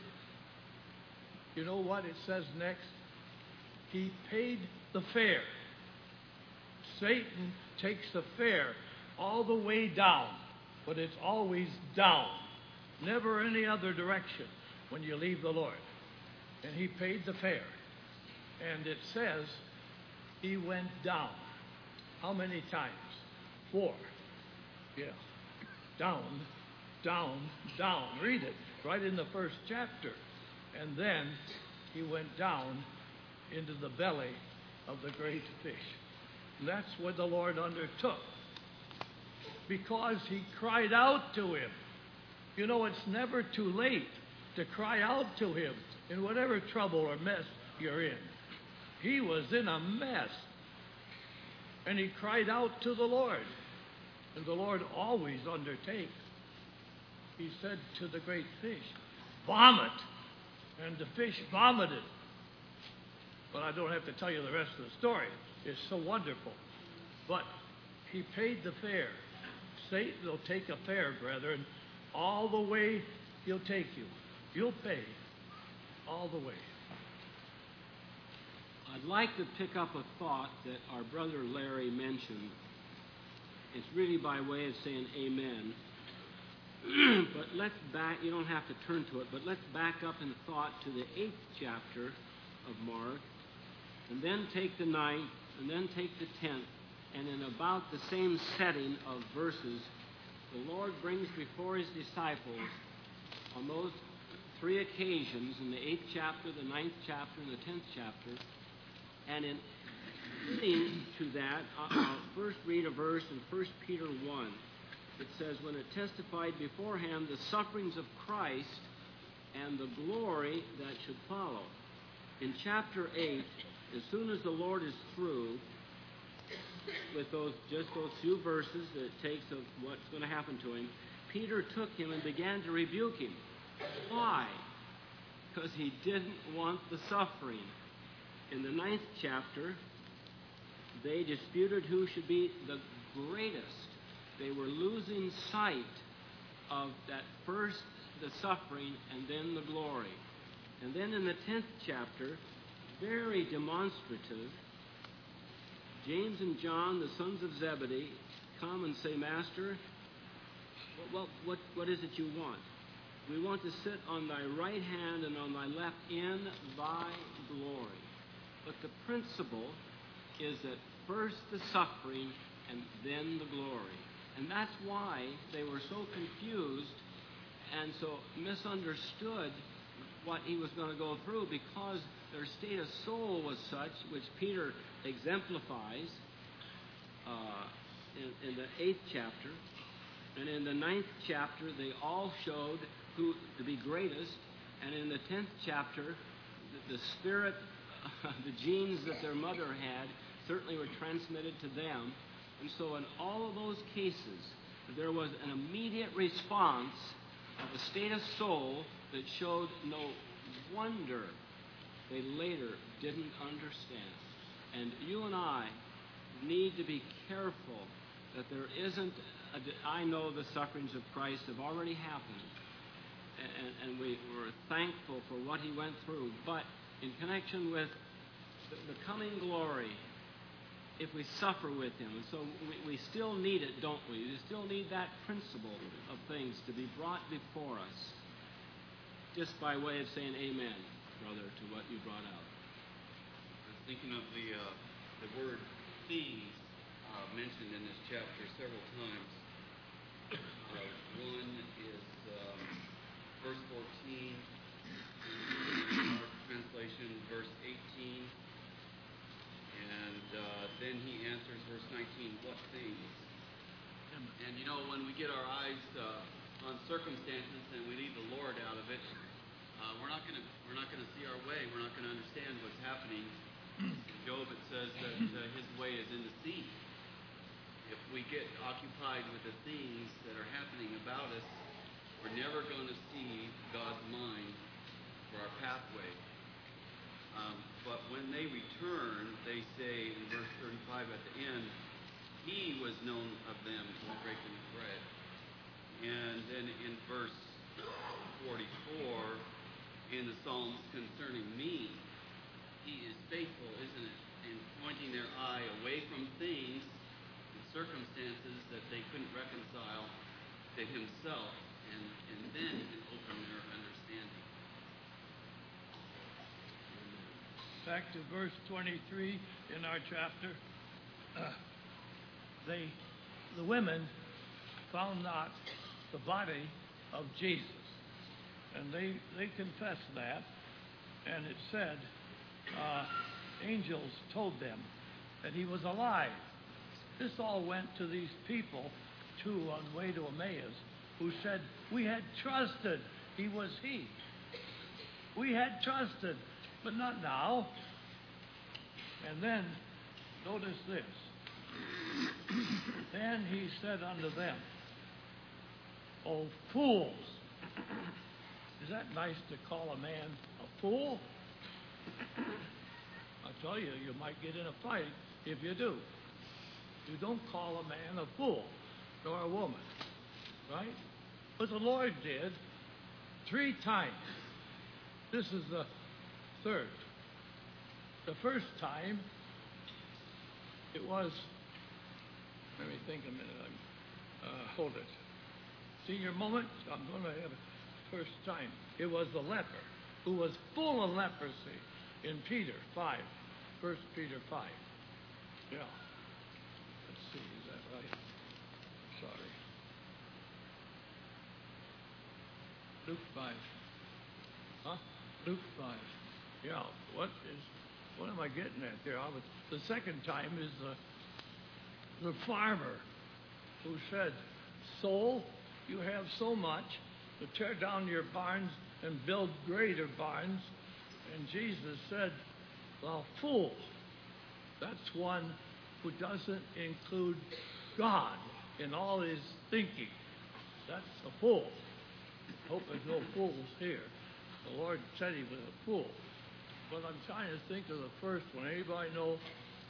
you know what it says next? He paid the fare. Satan takes the fare all the way down, but it's always down, never any other direction when you leave the Lord. And he paid the fare. And it says he went down. How many times? 4. Yeah. Down, down, down. Read it right in the first chapter. And then he went down into the belly of the great fish. And that's what the Lord undertook, because he cried out to him. You know, it's never too late to cry out to him in whatever trouble or mess you're in. He was in a mess, and he cried out to the Lord, and the Lord always undertakes. he said to the great fish, vomit. And the fish vomited. But I don't have to tell you the rest of the story. It's so wonderful. But he paid the fare. Satan will take a fare, brethren, all the way he'll take you. You'll pay all the way. I'd like to pick up a thought that our brother Larry mentioned. It's really by way of saying amen. But let's back, you don't have to turn to it, but let's back up in thought to the 8th chapter of Mark, and then take the 9th, and then take the 10th, and in about the same setting of verses, the Lord brings before his disciples on those 3 occasions, in the 8th chapter, the 9th chapter, and the 10th chapter, and in leading to that, I'll first read a verse in 1 Peter 1. It says, when it testified beforehand the sufferings of Christ and the glory that should follow. In chapter 8, as soon as the Lord is through with just those few verses that it takes of what's going to happen to him, Peter took him and began to rebuke him. Why? Because he didn't want the suffering. In the 9th chapter, they disputed who should be the greatest. They were losing sight of that first, the suffering, and then the glory. And then in the 10th chapter, very demonstrative, James and John, the sons of Zebedee, come and say, Master, what is it you want? We want to sit on thy right hand and on thy left in thy glory. But the principle is that first the suffering and then the glory. And that's why they were so confused and so misunderstood what he was going to go through, because their state of soul was such, which Peter exemplifies in the 8th chapter. And in the 9th chapter, they all showed who to be greatest. And in the 10th chapter, the spirit, the genes that their mother had certainly were transmitted to them. And so in all of those cases, there was an immediate response of a state of soul that showed no wonder they later didn't understand. And you and I need to be careful that there isn't, I know the sufferings of Christ have already happened, and we were thankful for what he went through, but in connection with the coming glory, if we suffer with him. And so we still need it, don't we? We still need that principle of things to be brought before us. Just by way of saying amen, brother, to what you brought out. I was thinking of the word thieves mentioned in this chapter several times. One is verse 14, Mark translation, verse 18. And then he answers verse 19, what things? And you know, when we get our eyes on circumstances and we leave the Lord out of it, we're not going to see our way. We're not going to understand what's happening. In Job, it says that his way is in the sea. If we get occupied with the things that are happening about us, we're never going to see God's mind for our pathway. But when they return, they say in verse 35 at the end, he was known of them who breaking the bread. And then in verse 44, in the Psalms concerning me, he is faithful, isn't it? In pointing their eye away from things and circumstances that they couldn't reconcile to himself, and then he can open their understanding. Back to verse 23 in our chapter. The women found not the body of Jesus. And they confessed that. And it said, angels told them that he was alive. This all went to these people, too, on the way to Emmaus, who said, we had trusted he was he. We had trusted, but not now. And then, notice this. Then he said unto them, Oh, fools! Is that nice to call a man a fool? I tell you, you might get in a fight if you do. You don't call a man a fool, nor a woman, right? But the Lord did 3 times. This is the third. The first time, it was, let me think a minute, hold it. Senior moment, I'm going to have it. First time, it was the leper who was full of leprosy in Peter 5, 1 Peter 5. Yeah. Let's see, is that right? Sorry. Luke 5. Huh? Luke 5. Yeah. What am I getting at there? The second time is the farmer who said, "Soul, you have so much to tear down your barns and build greater barns." And Jesus said, "Well, fool, that's one who doesn't include God in all his thinking. That's a fool." Hope there's no fools here. The Lord said he was a fool. But I'm trying to think of the first one. Anybody know?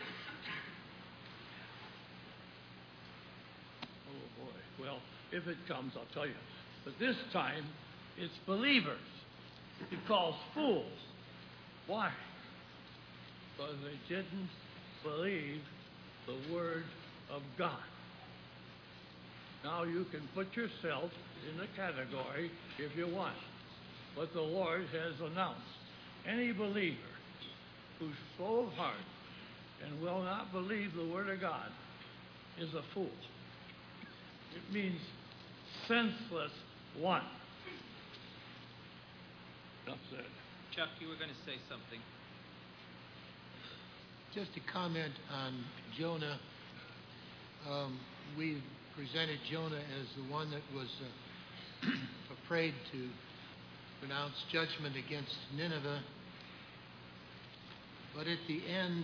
Oh, boy. Well, if it comes, I'll tell you. But this time, it's believers. He calls fools. Why? Because they didn't believe the Word of God. Now you can put yourself in the category if you want. But the Lord has announced any believer who's full of heart and will not believe the Word of God is a fool. It means senseless one. Enough said. Chuck, you were going to say something. Just to comment on Jonah, we presented Jonah as the one that was afraid to pronounce judgment against Nineveh. But at the end,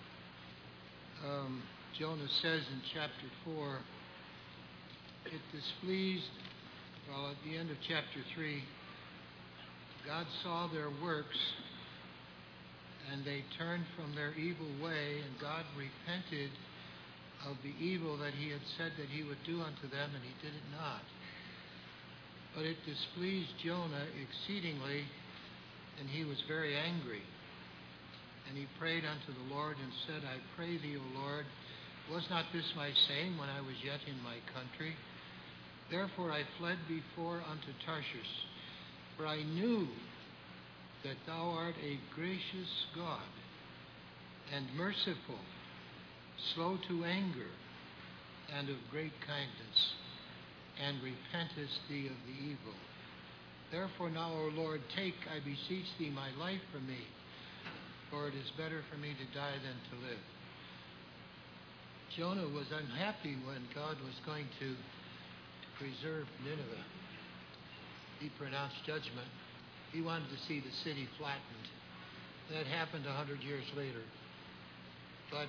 Jonah says in chapter 4, it displeased, well, at the end of chapter 3, God saw their works, and they turned from their evil way, and God repented of the evil that he had said that he would do unto them, and he did it not. But it displeased Jonah exceedingly, and he was very angry. And he prayed unto the Lord and said, I pray thee, O Lord, was not this my saying when I was yet in my country? Therefore I fled before unto Tarshish, for I knew that thou art a gracious God, and merciful, slow to anger, and of great kindness, and repentest thee of the evil. Therefore now, O Lord, take, I beseech thee, my life from me, for it is better for me to die than to live. Jonah was unhappy when God was going to preserve Nineveh. He pronounced judgment. He wanted to see the city flattened. That happened 100 years later. But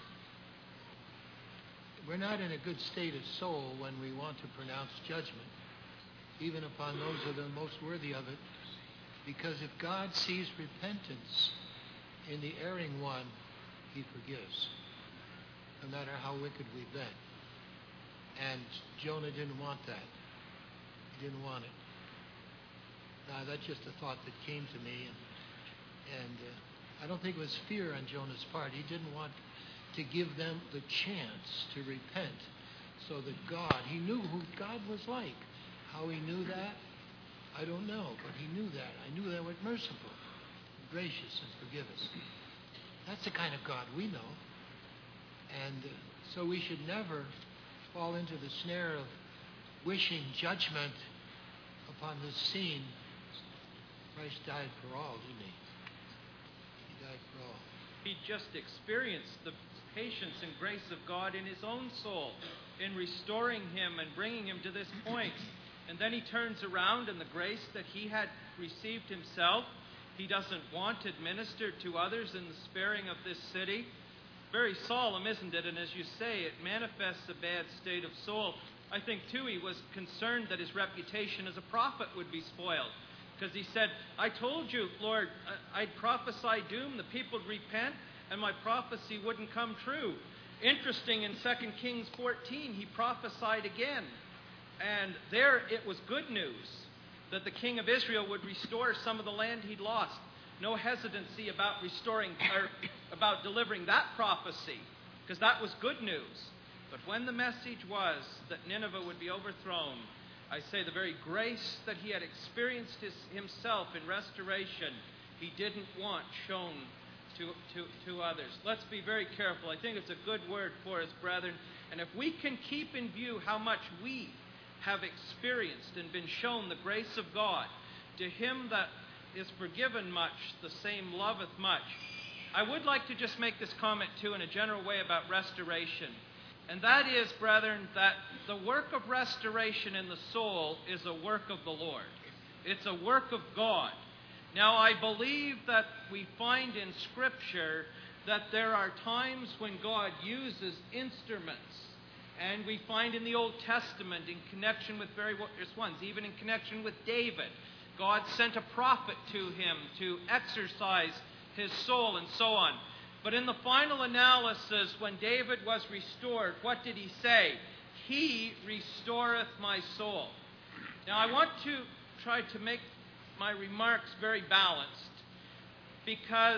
we're not in a good state of soul when we want to pronounce judgment, even upon those who are the most worthy of it. Because if God sees repentance in the erring one, he forgives, no matter how wicked we've been. And Jonah didn't want that. He didn't want it. Now, that's just a thought that came to me. And I don't think it was fear on Jonah's part. He didn't want to give them the chance to repent so that God, he knew who God was like. How he knew that, I don't know, but he knew that. I knew that was merciful, gracious, and forgiving. That's the kind of God we know. And so we should never fall into the snare of wishing judgment upon this scene. Christ died for all, didn't he? He died for all. He just experienced the patience and grace of God in his own soul in restoring him and bringing him to this point. And then he turns around, and the grace that he had received himself, he doesn't want administered to others in the sparing of this city. Very solemn, isn't it? And as you say, it manifests a bad state of soul. I think, too, he was concerned that his reputation as a prophet would be spoiled. Because he said, I told you, Lord, I'd prophesy doom, the people would repent, and my prophecy wouldn't come true. Interesting, in 2 Kings 14, he prophesied again. And there it was good news that the king of Israel would restore some of the land he'd lost. No hesitancy about about delivering that prophecy, because that was good news. But when the message was that Nineveh would be overthrown, I say the very grace that he had experienced himself in restoration, he didn't want shown to others. Let's be very careful. I think it's a good word for us, brethren. And if we can keep in view how much we have experienced and been shown the grace of God, to him that is forgiven much, the same loveth much. I would like to just make this comment, too, in a general way about restoration. And that is, brethren, that the work of restoration in the soul is a work of the Lord. It's a work of God. Now, I believe that we find in Scripture that there are times when God uses instruments. And we find in the Old Testament, in connection with various ones, even in connection with David, God sent a prophet to him to exercise his soul and so on. But in the final analysis, when David was restored, what did he say? He restoreth my soul. Now, I want to try to make my remarks very balanced, because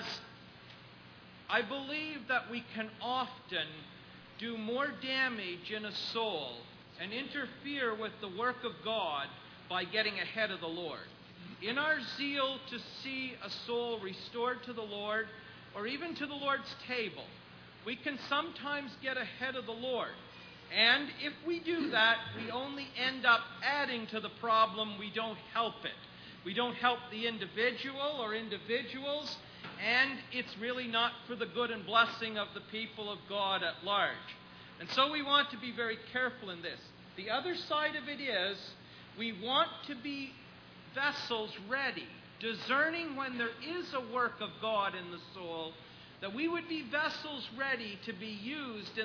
I believe that we can often do more damage in a soul and interfere with the work of God by getting ahead of the Lord. In our zeal to see a soul restored to the Lord, or even to the Lord's table, we can sometimes get ahead of the Lord. And if we do that, we only end up adding to the problem. We don't help it. We don't help the individual or individuals, and it's really not for the good and blessing of the people of God at large. And so we want to be very careful in this. The other side of it is, we want to be vessels ready, discerning when there is a work of God in the soul, that we would be vessels ready to be used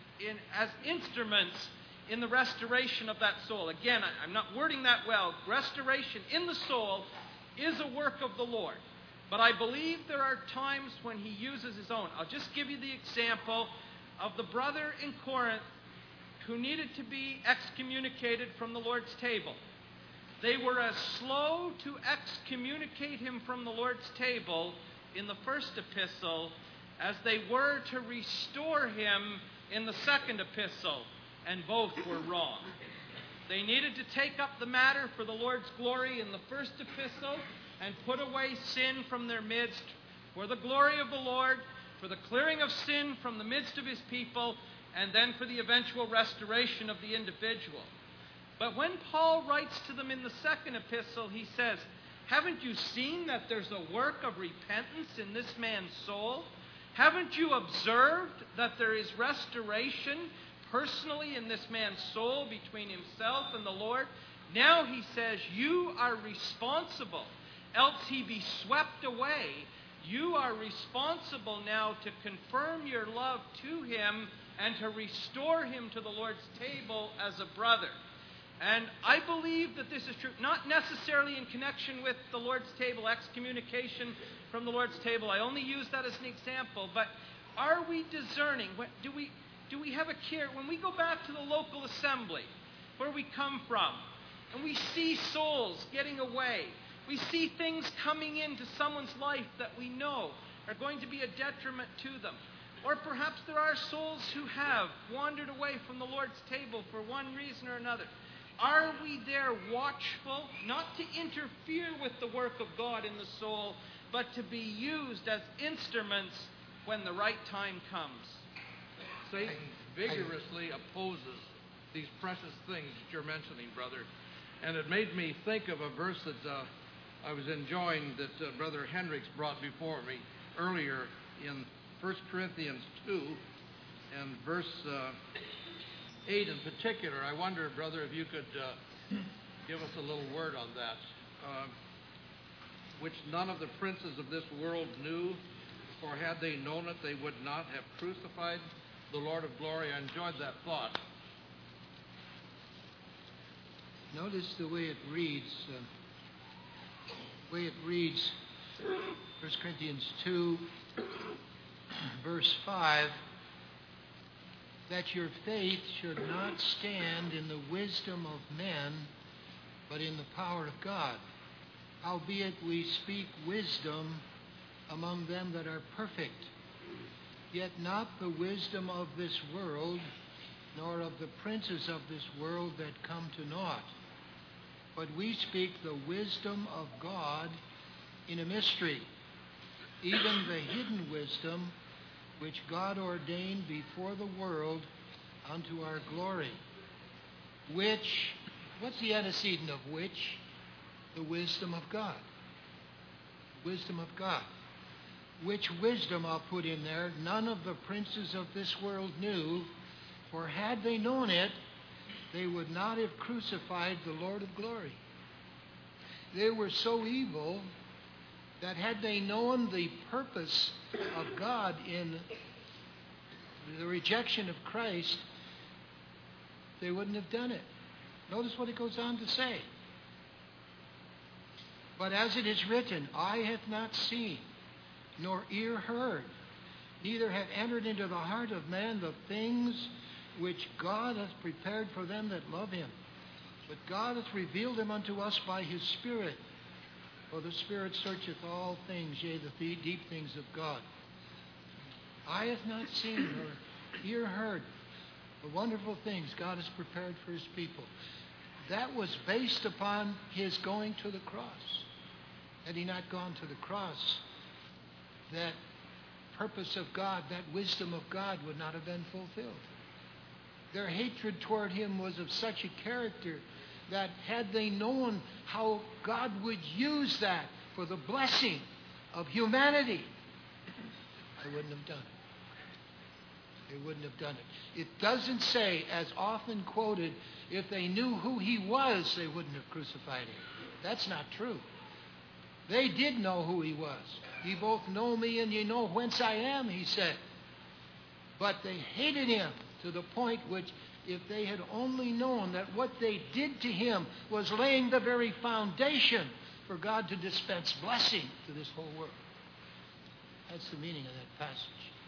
as instruments in the restoration of that soul. Again, I'm not wording that well. Restoration in the soul is a work of the Lord. But I believe there are times when he uses his own. I'll just give you the example of the brother in Corinth who needed to be excommunicated from the Lord's table. They were as slow to excommunicate him from the Lord's table in the first epistle as they were to restore him in the second epistle, and both were wrong. They needed to take up the matter for the Lord's glory in the first epistle and put away sin from their midst for the glory of the Lord, for the clearing of sin from the midst of his people, and then for the eventual restoration of the individual. But when Paul writes to them in the second epistle, he says, haven't you seen that there's a work of repentance in this man's soul? Haven't you observed that there is restoration personally in this man's soul between himself and the Lord? Now he says, you are responsible, else he be swept away. You are responsible now to confirm your love to him and to restore him to the Lord's table as a brother. And I believe that this is true, not necessarily in connection with the Lord's table, excommunication from the Lord's table. I only use that as an example. But are we discerning? Do we have a care? When we go back to the local assembly, where we come from, and we see souls getting away, we see things coming into someone's life that we know are going to be a detriment to them. Or perhaps there are souls who have wandered away from the Lord's table for one reason or another. Are we there watchful, not to interfere with the work of God in the soul, but to be used as instruments when the right time comes? Satan vigorously opposes these precious things that you're mentioning, brother. And it made me think of a verse that I was enjoying that Brother Hendricks brought before me earlier in 1 Corinthians 2 and verse 8 in particular. I wonder, brother, if you could give us a little word on that. Which none of the princes of this world knew, for had they known it, they would not have crucified the Lord of glory. I enjoyed that thought. Notice the way it reads. 1 Corinthians 2, verse 5, that your faith should not stand in the wisdom of men, but in the power of God. Howbeit we speak wisdom among them that are perfect, yet not the wisdom of this world, nor of the princes of this world that come to naught. But we speak the wisdom of God in a mystery, even the hidden wisdom which God ordained before the world unto our glory. Which, what's the antecedent of which? The wisdom of God. Wisdom of God. Which wisdom, I'll put in there, none of the princes of this world knew, for had they known it, they would not have crucified the Lord of glory. They were so evil that had they known the purpose of God in the rejection of Christ, they wouldn't have done it. Notice what it goes on to say. But as it is written, eye hath not seen, nor ear heard, neither have entered into the heart of man the things which God hath prepared for them that love him. But God hath revealed them unto us by his Spirit. For the Spirit searcheth all things, yea, the deep things of God. Eye hath not seen, nor ear heard, the wonderful things God has prepared for his people. That was based upon his going to the cross. Had he not gone to the cross, that purpose of God, that wisdom of God would not have been fulfilled. Their hatred toward him was of such a character that had they known how God would use that for the blessing of humanity, they wouldn't have done it. They wouldn't have done it. It doesn't say, as often quoted, if they knew who he was, they wouldn't have crucified him. That's not true. They did know who he was. Ye both know me and ye know whence I am, he said. But they hated him to the point which, if they had only known that what they did to him was laying the very foundation for God to dispense blessing to this whole world. That's the meaning of that passage.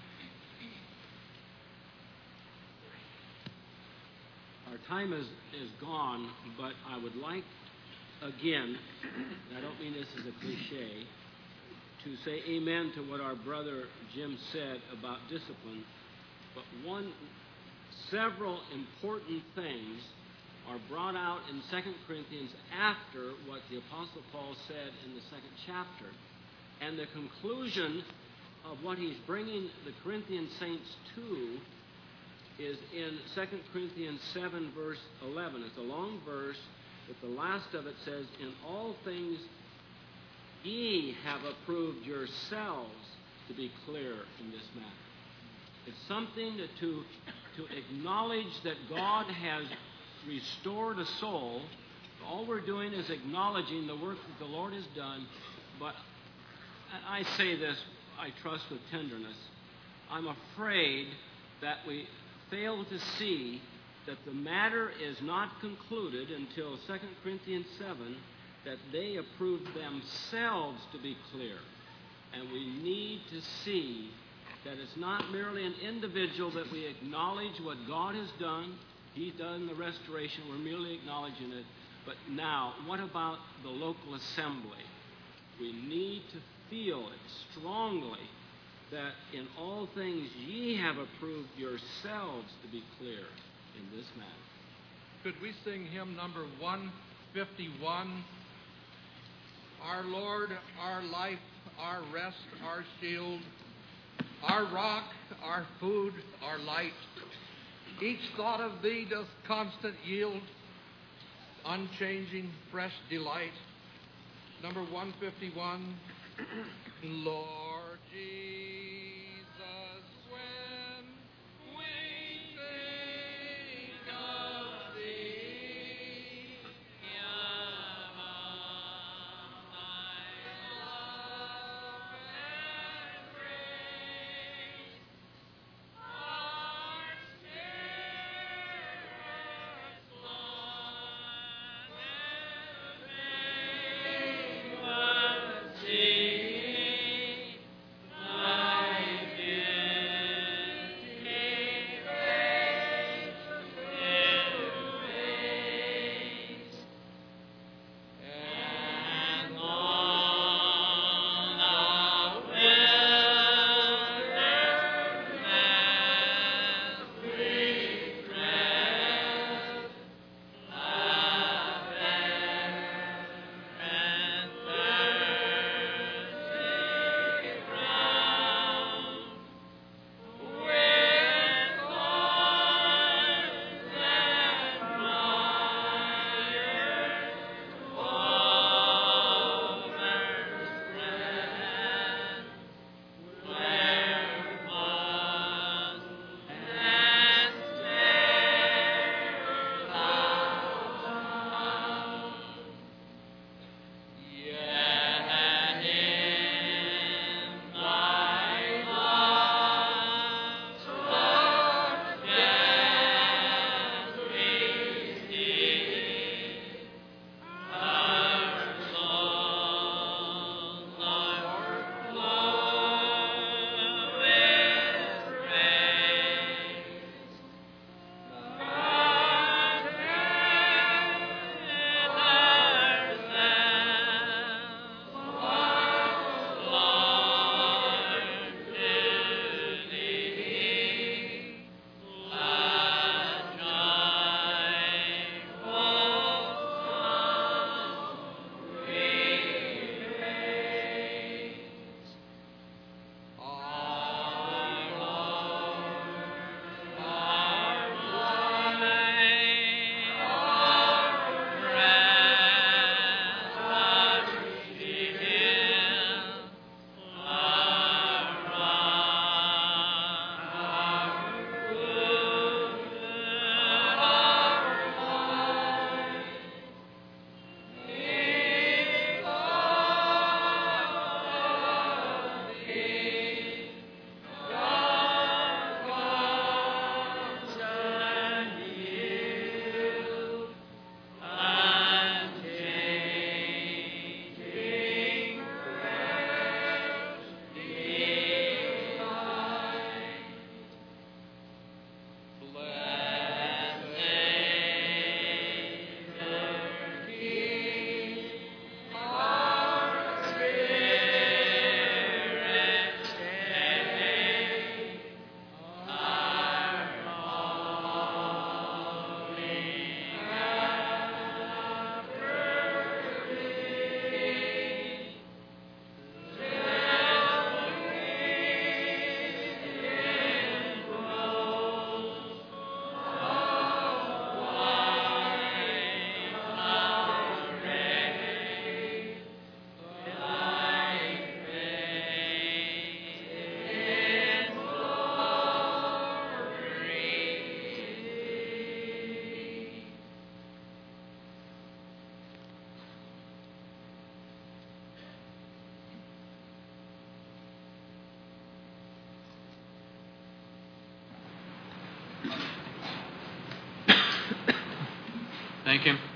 Our time is gone, but I would like, again, and I don't mean this as a cliche, to say amen to what our brother Jim said about discipline, but several important things are brought out in 2 Corinthians after what the Apostle Paul said in the 2nd chapter. And the conclusion of what he's bringing the Corinthian saints to is in 2 Corinthians 7, verse 11. It's a long verse, but the last of it says, in all things ye have approved yourselves to be clear in this matter. It's something to acknowledge that God has restored a soul. All we're doing is acknowledging the work that the Lord has done. But I say this, I trust with tenderness. I'm afraid that we fail to see that the matter is not concluded until 2 Corinthians 7, that they approved themselves to be clear. And we need to see that it's not merely an individual that we acknowledge what God has done. He's done the restoration. We're merely acknowledging it. But now, what about the local assembly? We need to feel it strongly that in all things ye have approved yourselves to be clear in this matter. Could we sing hymn number 151? Our Lord, our life, our rest, our shield, our rock, our food, our light. Each thought of thee doth constant yield, unchanging, fresh delight. Number 151. Lord Jesus, when we think of thee, among thy love and grace, our spirits long Thank him.